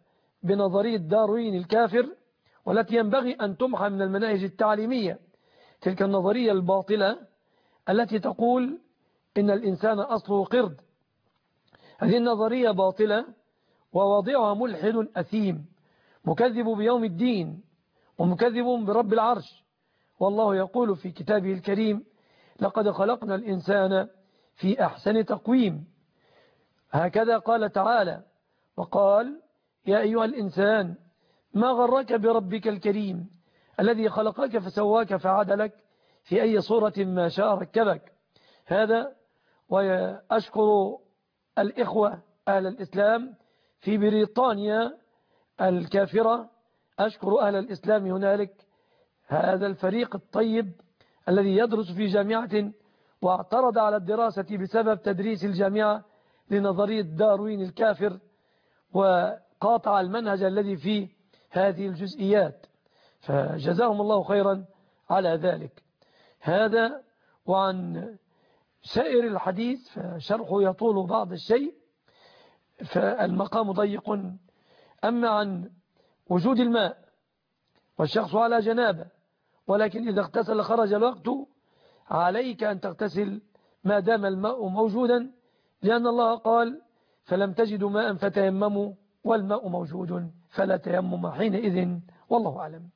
بنظرية داروين الكافر، والتي ينبغي أن تمحى من المناهج التعليمية. تلك النظرية الباطلة التي تقول إن الإنسان أصله قرد. هذه النظرية باطلة، وواضعها ملحد أثيم مكذب بيوم الدين ومكذب برب العرش. والله يقول في كتابه الكريم: لقد خلقنا الإنسان في أحسن تقويم. هكذا قال تعالى، وقال: يا أيها الإنسان ما غرك بربك الكريم الذي خلقك فسواك فعدلك في أي صورة ما شاء ركبك. هذا وأشكر الإخوة أهل الإسلام في بريطانيا الكافرة، أشكر أهل الإسلام هنالك، هذا الفريق الطيب الذي يدرس في جامعة واعترض على الدراسة بسبب تدريس الجامعة لنظرية داروين الكافر، وقاطع المنهج الذي فيه هذه الجزئيات، فجزاهم الله خيرا على ذلك. هذا. وعن سائر الحديث فشرحه يطول بعض الشيء، فالمقام ضيق. أما عن وجود الماء والشخص على جنابه، ولكن إذا اغتسل خرج الوقت، عليك أن تغتسل ما دام الماء موجودا، لأن الله قال: فلم تجدوا ماء فتيمموا والماء موجود فلا تيمم حينئذ. والله أعلم.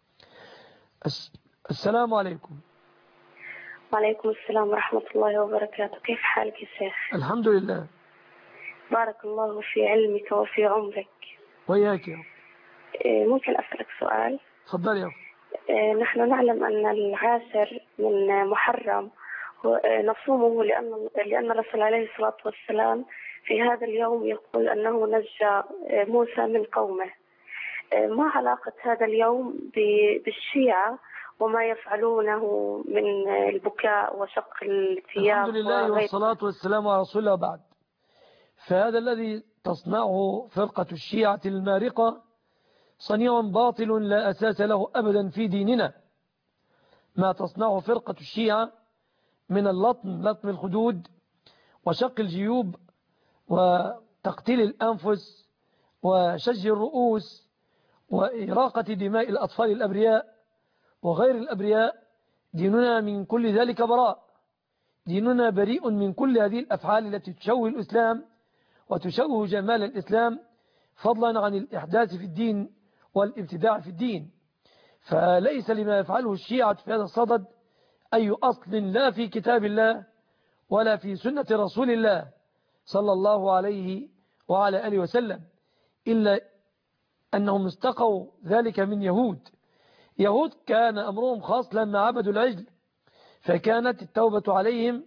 السلام عليكم. وعليكم السلام ورحمة الله وبركاته. كيف حالك يا شيخ؟ الحمد لله. بارك الله في علمك وفي عمرك. وياك يا رب. ممكن أسألك سؤال؟ تفضل يا رب. نحن نعلم أن العاشر من محرم نصومه لأن الرسول عليه الصلاة والسلام في هذا اليوم يقول أنه نجى موسى من قومه. ما علاقة هذا اليوم بالشيعة وما يفعلونه من البكاء وشق الثياب؟ الحمد لله والصلاة والسلام على رسول الله. بعد، فهذا الذي تصنعه فرقة الشيعة المارقة صنيع باطل لا أساس له أبدا في ديننا. ما تصنعه فرقة الشيعة من لطم الخدود وشق الجيوب وتقتيل الأنفس وشج الرؤوس وإراقة دماء الأطفال الأبرياء وغير الأبرياء، ديننا من كل ذلك براء. ديننا بريء من كل هذه الأفعال التي تشوه الإسلام وتشوه جمال الإسلام، فضلا عن الإحداث في الدين والابتداع في الدين. فليس لما يفعله الشيعة في هذا الصدد أي أصل لا في كتاب الله ولا في سنة رسول الله صلى الله عليه وعلى آله وسلم، إلا أنهم استقوا ذلك من يهود كان أمرهم خاص لما عبدوا العجل، فكانت التوبة عليهم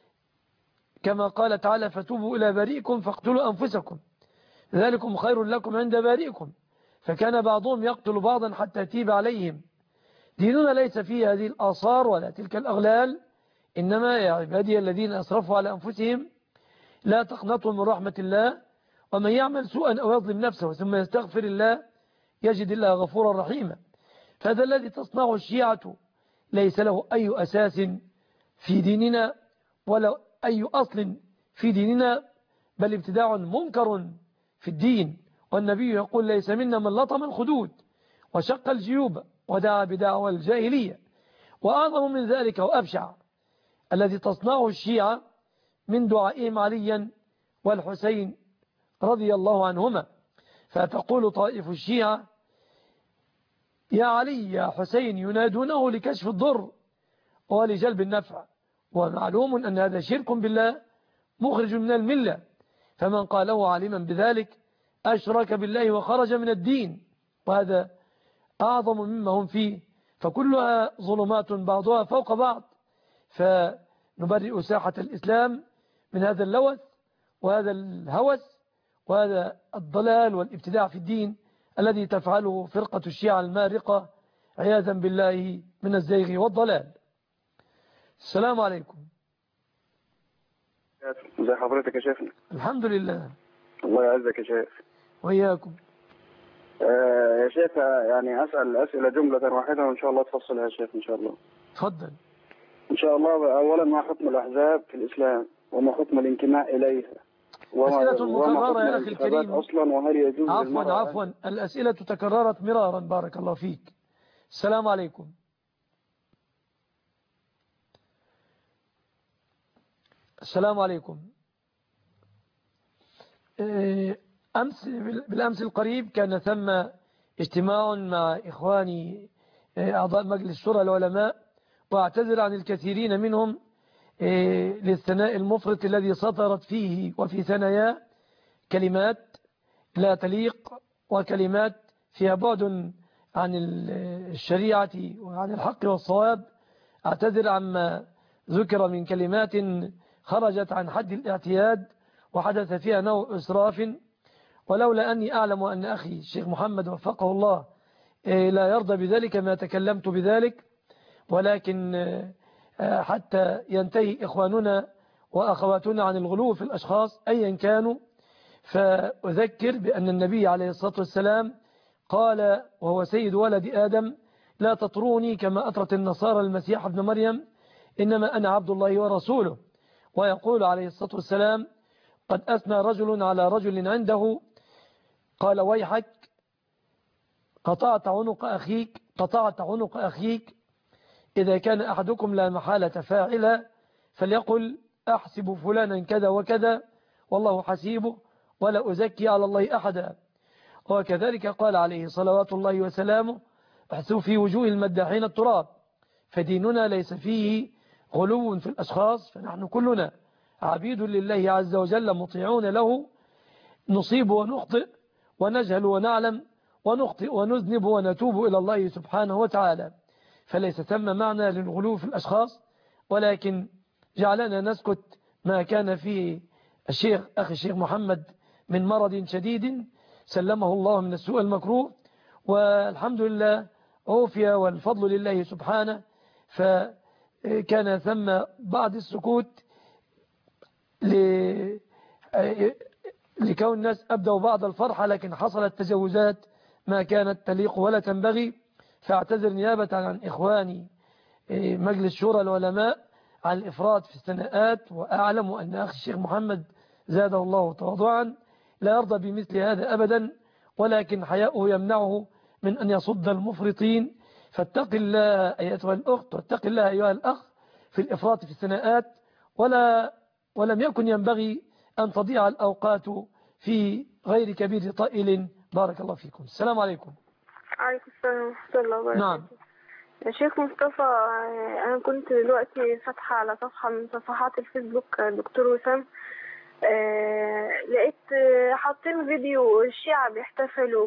كما قال تعالى: فتوبوا إلى بارئكم فاقتلوا أنفسكم ذلكم خير لكم عند بارئكم. فكان بعضهم يقتل بعضا حتى يتيب عليهم. ديننا ليس فيه هذه الآثار ولا تلك الأغلال. إنما يا عبادي الذين أسرفوا على أنفسهم لا تقنطوا من رحمة الله، ومن يعمل سوءا أو يظلم نفسه ثم يستغفر الله يجد الله غفورا رحيما. فهذا الذي تصنعه الشيعة ليس له أي أساس في ديننا ولا أي أصل في ديننا، بل ابتداع منكر في الدين. والنبي يقول: ليس منا من لطم الخدود وشق الجيوب ودعا بدعوى الجاهلية. وأعظم من ذلك وأبشع الذي تصنعه الشيعة من دعائهم عليا والحسين رضي الله عنهما. فتقول طائف الشيعة: يا علي يا حسين، ينادونه لكشف الضر ولجلب النفع، ومعلوم أن هذا شرك بالله مخرج من الملة، فمن قاله عالما بذلك أشرك بالله وخرج من الدين، وهذا أعظم مما هم فيه. فكلها ظلمات بعضها فوق بعض. فنبرئ ساحة الإسلام من هذا اللوث وهذا الهوس وهذا الضلال والابتداع في الدين الذي تفعله فرقة الشيعة المارقة عياذا بالله من الزيغ والضلال. السلام عليكم. ازي حضرتك يا شيخنا؟ الحمد لله. الله يعزك يا شيخ. وإياكم. يا شيخ يعني أسأل أسئلة جملة واحدة وإن شاء الله تفصلها يا شيخ إن شاء الله. تفضل. إن شاء الله. أولا، ما حكم الأحزاب في الإسلام وما حكم الانتماء إليها؟ أسئلة وما مكررة حكم يا أخي الانتخابات الكريم. أصلا، وهل يجوز للمرأة عفوا الأسئلة تكررت مرارا. بارك الله فيك. السلام عليكم. السلام عليكم. بالأمس القريب كان ثم اجتماع مع إخواني أعضاء مجلس شورى العلماء، وأعتذر عن الكثيرين منهم للثناء المفرط الذي سطرت فيه وفي ثناياه كلمات لا تليق، وكلمات فيها بعد عن الشريعة وعن الحق والصواب. أعتذر عما ذكر من كلمات خرجت عن حد الاعتياد وحدث فيها نوع إسراف، ولولا أني أعلم أن أخي الشيخ محمد وفقه الله لا يرضى بذلك ما تكلمت بذلك، ولكن حتى ينتهي إخواننا وأخواتنا عن الغلو في الأشخاص أيا كانوا. فأذكر بأن النبي عليه الصلاة والسلام قال وهو سيد ولد آدم: لا تطروني كما أطرت النصارى المسيح ابن مريم، إنما أنا عبد الله ورسوله. ويقول عليه الصلاة والسلام: قد أثنى رجل على رجل عنده قال: ويحك قطعت عنق أخيك إذا كان أحدكم لا محالة فاعلا فليقل: أحسب فلانا كذا وكذا والله حسيبه ولا أزكي على الله أحدا. وكذلك قال عليه صلوات الله وسلامه: احثوا في وجوه المداحين التراب. فديننا ليس فيه غلو في الأشخاص، فنحن كلنا عبيد لله عز وجل مطيعون له، نصيب ونخطئ ونجهل ونعلم ونخطئ ونذنب ونتوب إلى الله سبحانه وتعالى. فليس ثم معنى للغلو في الأشخاص، ولكن جعلنا نسكت ما كان فيه أخي الشيخ محمد من مرض شديد سلمه الله من السوء المكروه، والحمد لله عوفي والفضل لله سبحانه. فكان ثم بعض السكوت لكون الناس أبدوا بعض الفرحة، لكن حصلت تجاوزات ما كانت تليق ولا تنبغي. فاعتذر نيابة عن إخواني مجلس شورى العلماء عن الإفراط في الثناءات، وأعلم أن أخي الشيخ محمد زاده الله تواضعا لا يرضى بمثل هذا أبدا، ولكن حياؤه يمنعه من أن يصد المفرطين. فاتق الله أيتها الأخت واتق الله أيها الأخ في الإفراط في الثناءات، ولم يكن ينبغي أن تضيع الأوقات في غير كبير طائل. بارك الله فيكم. السلام عليكم. عليكم السلام ورحمة الله وبركاته. نعم يا شيخ مصطفى، أنا كنت دلوقتي فاتحة على صفحة من صفحات الفيسبوك دكتور وسام، لقيت حاطين فيديو الشيعة بيحتفلوا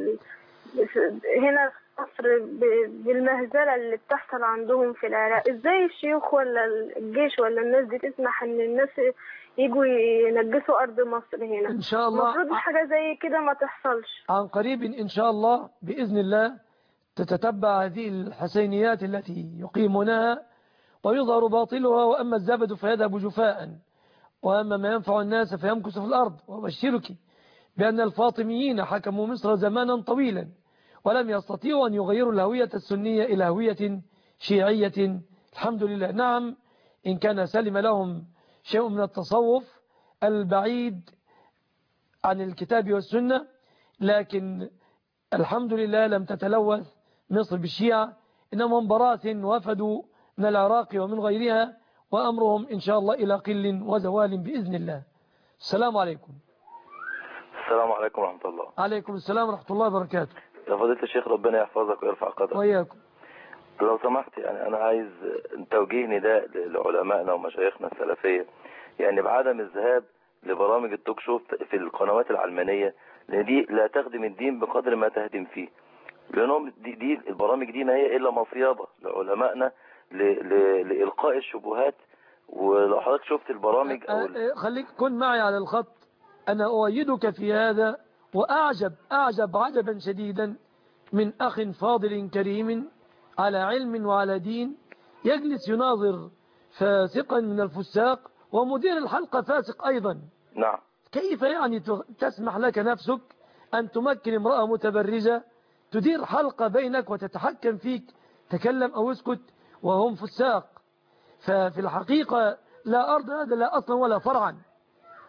هنا في مصر بالمهزلة اللي بتحصل عندهم في العراق. ازاي الشيوخ ولا الجيش ولا الناس دي تسمح ان الناس يجوا ينجسوا أرض مصر هنا؟ إن شاء الله المفروض حاجة زي كده ما تحصلش. عن قريب إن شاء الله بإذن الله تتتبع هذه الحسينيات التي يقيمونها ويظهر باطلها، وأما الزبد فيذهب جفاء وأما ما ينفع الناس فيمكث في الأرض. وأبشرك بأن الفاطميين حكموا مصر زمانا طويلا ولم يستطيعوا أن يغيروا الهوية السنية إلى هوية شيعية، الحمد لله. نعم، إن كان سلم لهم شيء من التصوف البعيد عن الكتاب والسنة، لكن الحمد لله لم تتلوث مصر بالشيعة، إنهم براثن وفدوا من العراق ومن غيرها، وأمرهم إن شاء الله إلى قل وزوال بإذن الله. السلام عليكم. السلام عليكم ورحمة الله. عليكم السلام ورحمة الله وبركاته. يا فضيلة الشيخ، ربنا يحفظك ويرفع قدرك. وإياكم. لو سمحت، يعني أنا عايز توجيه نداء لعلمائنا ومشايخنا السلفية، يعني بعدم الذهاب لبرامج التوك شو في القنوات العلمانية، لأن دي لا تخدم الدين بقدر ما تهدم فيه. لأنهم دي البرامج دي ما هي إلا مصيبة لعلمائنا لإلقاء الشبهات. ولو حضرتك شفت البرامج خليك كن معي على الخط، أنا أؤيدك في هذا. وأعجب عجبا شديدا من أخ فاضل كريم على علم وعلى دين يجلس يناظر فاسقا من الفساق ومدير الحلقة فاسق أيضا. نعم. كيف يعني تسمح لك نفسك أن تمكن امرأة متبرجة تدير حلقة بينك وتتحكم فيك؟ تكلم أو اسكت، وهم فساق. ففي الحقيقة لا أرض هذا لا أصلا ولا فرعا،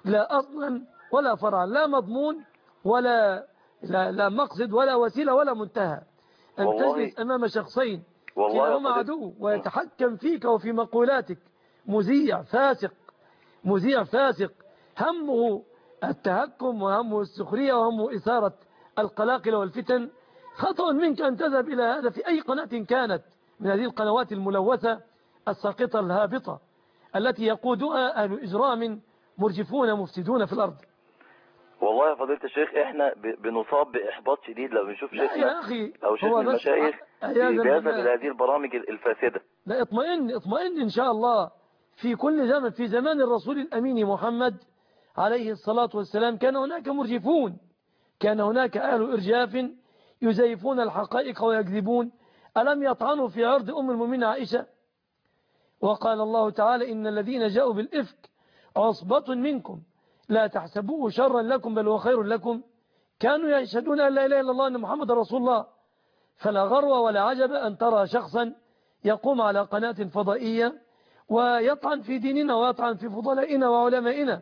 لا أصلا ولا فرعا، لا مضمون ولا لا مقصد ولا وسيلة ولا منتهى. أن تجلس أمام شخصين كلاهما عدو ويتحكم فيك وفي مقولاتك، مذيع فاسق همه التهكم وهمه السخرية وهمه إثارة القلاقل والفتن. خطأ منك أن تذهب إلى هذا في أي قناة كانت من هذه القنوات الملوثة الساقطة الهابطة التي يقودها أهل إجرام مرجفون مفسدون في الأرض. والله يا فضيلة الشيخ احنا بنصاب بإحباط شديد لو بنشوف شيخنا أو شيخ المشايخ بيذهب إلى هذه البرامج الفاسدة. لا، اطمئن إن شاء الله. في كل زمن، في زمان الرسول الأمين محمد عليه الصلاة والسلام كان هناك مرجفون، كان هناك أهل إرجاف يزيفون الحقائق ويكذبون. ألم يطعنوا في عرض أم المؤمنين عائشة؟ وقال الله تعالى إن الذين جاءوا بالإفك عصبة منكم لا تحسبوه شرا لكم بل هو خير لكم، كانوا يشهدون أن لا إله إلا الله أن محمد رسول الله. فلا غرو ولا عجب أن ترى شخصا يقوم على قناة فضائية ويطعن في ديننا ويطعن في فضلائنا وعلمائنا.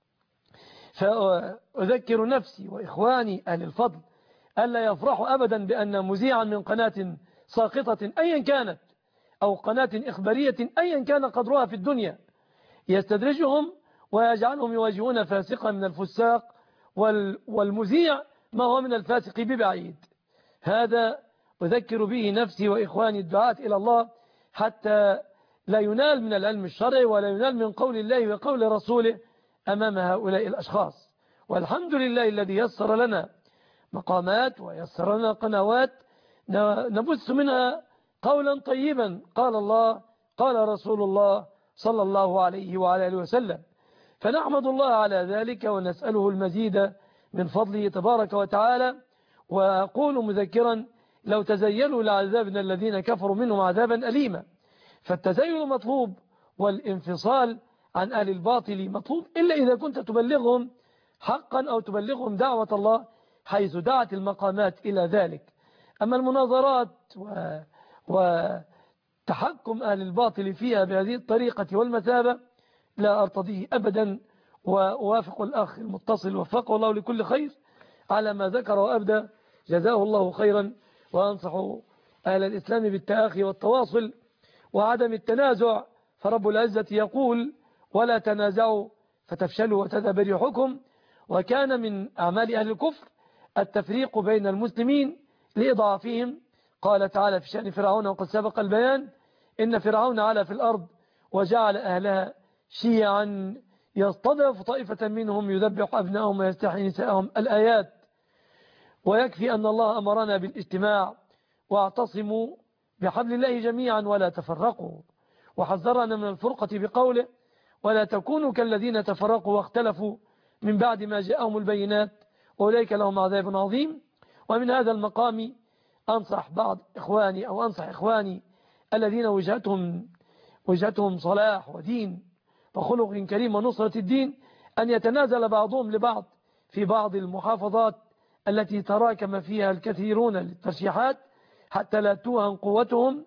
فأذكر نفسي وإخواني أهل الفضل ألا يفرحوا أبدا بأن مذيعا من قناة ساقطة أيا كانت أو قناة إخبارية أيا كان قدرها في الدنيا يستدرجهم ويجعلهم يواجهون فاسقا من الفساق، والمذيع ما هو من الفاسق ببعيد. هذا أذكر به نفسي وإخواني الدعاة إلى الله حتى لا ينال من العلم الشرعي ولا ينال من قول الله وقول رسوله أمام هؤلاء الأشخاص. والحمد لله الذي يسر لنا مقامات ويسر لنا قنوات نبث منها قولا طيبا قال الله قال رسول الله صلى الله عليه وعلى آله وسلم. فنحمد الله على ذلك ونسأله المزيد من فضله تبارك وتعالى. وأقول مذكرا لو تزيلوا لعذابنا الذين كفروا منهم عذابا أليما. فالتزيل مطلوب والانفصال عن أهل الباطل مطلوب، إلا إذا كنت تبلغهم حقا أو تبلغهم دعوة الله حيث دعت المقامات إلى ذلك. أما المناظرات وتحكم أهل الباطل فيها بهذه الطريقة والمثابة لا أرتضيه أبدا. ووافق الأخ المتصل وفقه الله لكل خير على ما ذكر وأبدى، جزاه الله خيرا. وأنصح أهل الإسلام بالتآخي والتواصل وعدم التنازع، فرب العزة يقول ولا تنازعوا فتفشلوا وتذهب ريحكم. وكان من أعمال أهل الكفر التفريق بين المسلمين لإضعافهم. قال تعالى في شأن فرعون وقد سبق البيان إن فرعون علا في الأرض وجعل أهلها شيعا يستضعف طائفة منهم يذبح أبنائهم ويستحيي نساءهم الآيات. ويكفي أن الله أمرنا بالاجتماع واعتصموا بحبل الله جميعا ولا تفرقوا، وحذرنا من الفرقة بقوله ولا تكونوا كالذين تفرقوا واختلفوا من بعد ما جاءهم البينات أولئك لهم عذاب عظيم. ومن هذا المقام أنصح إخواني الذين وجهتهم صلاح ودين وخلق كريم ونصرة الدين أن يتنازل بعضهم لبعض في بعض المحافظات التي تراكم فيها الكثيرون للترشيحات حتى لا توهن قوتهم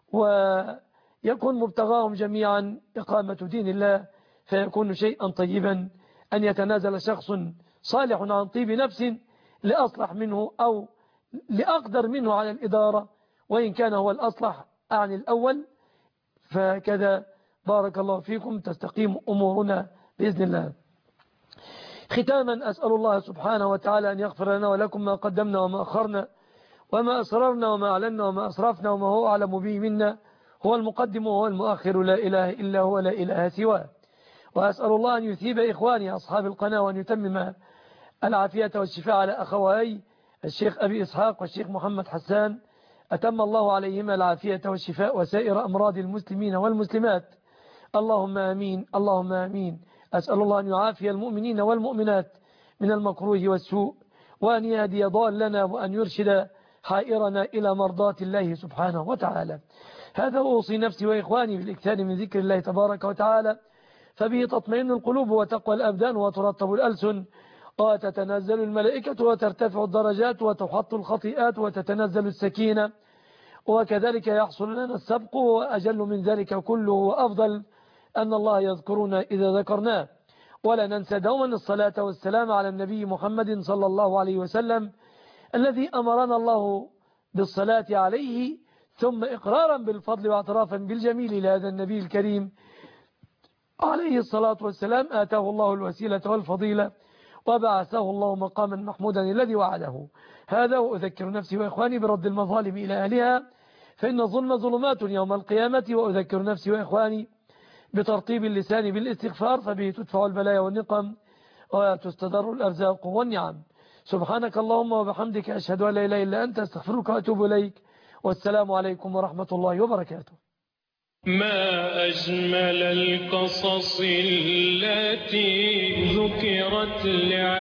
ويكون مبتغاهم جميعا إقامة دين الله، فيكون شيئا طيبا أن يتنازل شخص صالح عن طيب نفس لأصلح منه أو لأقدر منه على الإدارة، وإن كان هو الأصلح عن الأول. فكذا بارك الله فيكم تستقيم أمورنا بإذن الله. ختاما أسأل الله سبحانه وتعالى أن يغفر لنا ولكم ما قدمنا وما أخرنا وما أسررنا وما أعلنا وما أسرفنا وما هو أعلم به منا، هو المقدم وهو المؤخر لا إله إلا هو لا إله سواه. وأسأل الله أن يثيب إخواني أصحاب القناة وأن يتمم العافية والشفاء على أخوي الشيخ أبي إسحاق والشيخ محمد حسان، أتم الله عليهما العافية والشفاء وسائر أمراض المسلمين والمسلمات. اللهم آمين اللهم آمين. أسأل الله أن يعافي المؤمنين والمؤمنات من المكروه والسوء، وأن يهدي ضالنا وأن يرشد حائرنا إلى مرضات الله سبحانه وتعالى. هذا أوصي نفسي وإخواني بالإكثار من ذكر الله تبارك وتعالى، فبه تطمئن القلوب وتقوى الأبدان وترطب الألسن وتتنزل الملائكة وترتفع الدرجات وتحط الخطيئات وتتنزل السكينة، وكذلك يحصل لنا السبق. وأجل من ذلك كله وأفضل أن الله يذكرنا إذا ذكرناه، ولا ننسى دوما الصلاة والسلام على النبي محمد صلى الله عليه وسلم الذي أمرنا الله بالصلاة عليه، ثم إقرارا بالفضل واعترافا بالجميل لهذا النبي الكريم عليه الصلاة والسلام آتاه الله الوسيلة والفضيلة وبعثه الله مقاما محمودا الذي وعده. هذا وأذكر نفسي وإخواني برد المظالم إلى أهلها، فإن الظلم ظلمات يوم القيامة. وأذكر نفسي وإخواني بترطيب اللسان بالاستغفار، فبه تدفع البلايا والنقم وتستدر الأرزاق والنعم. سبحانك اللهم وبحمدك، أشهد أن لا إله إلا أنت، أستغفرك وأتوب إليك، والسلام عليكم ورحمة الله وبركاته. ما أجمل القصص التي ذكرت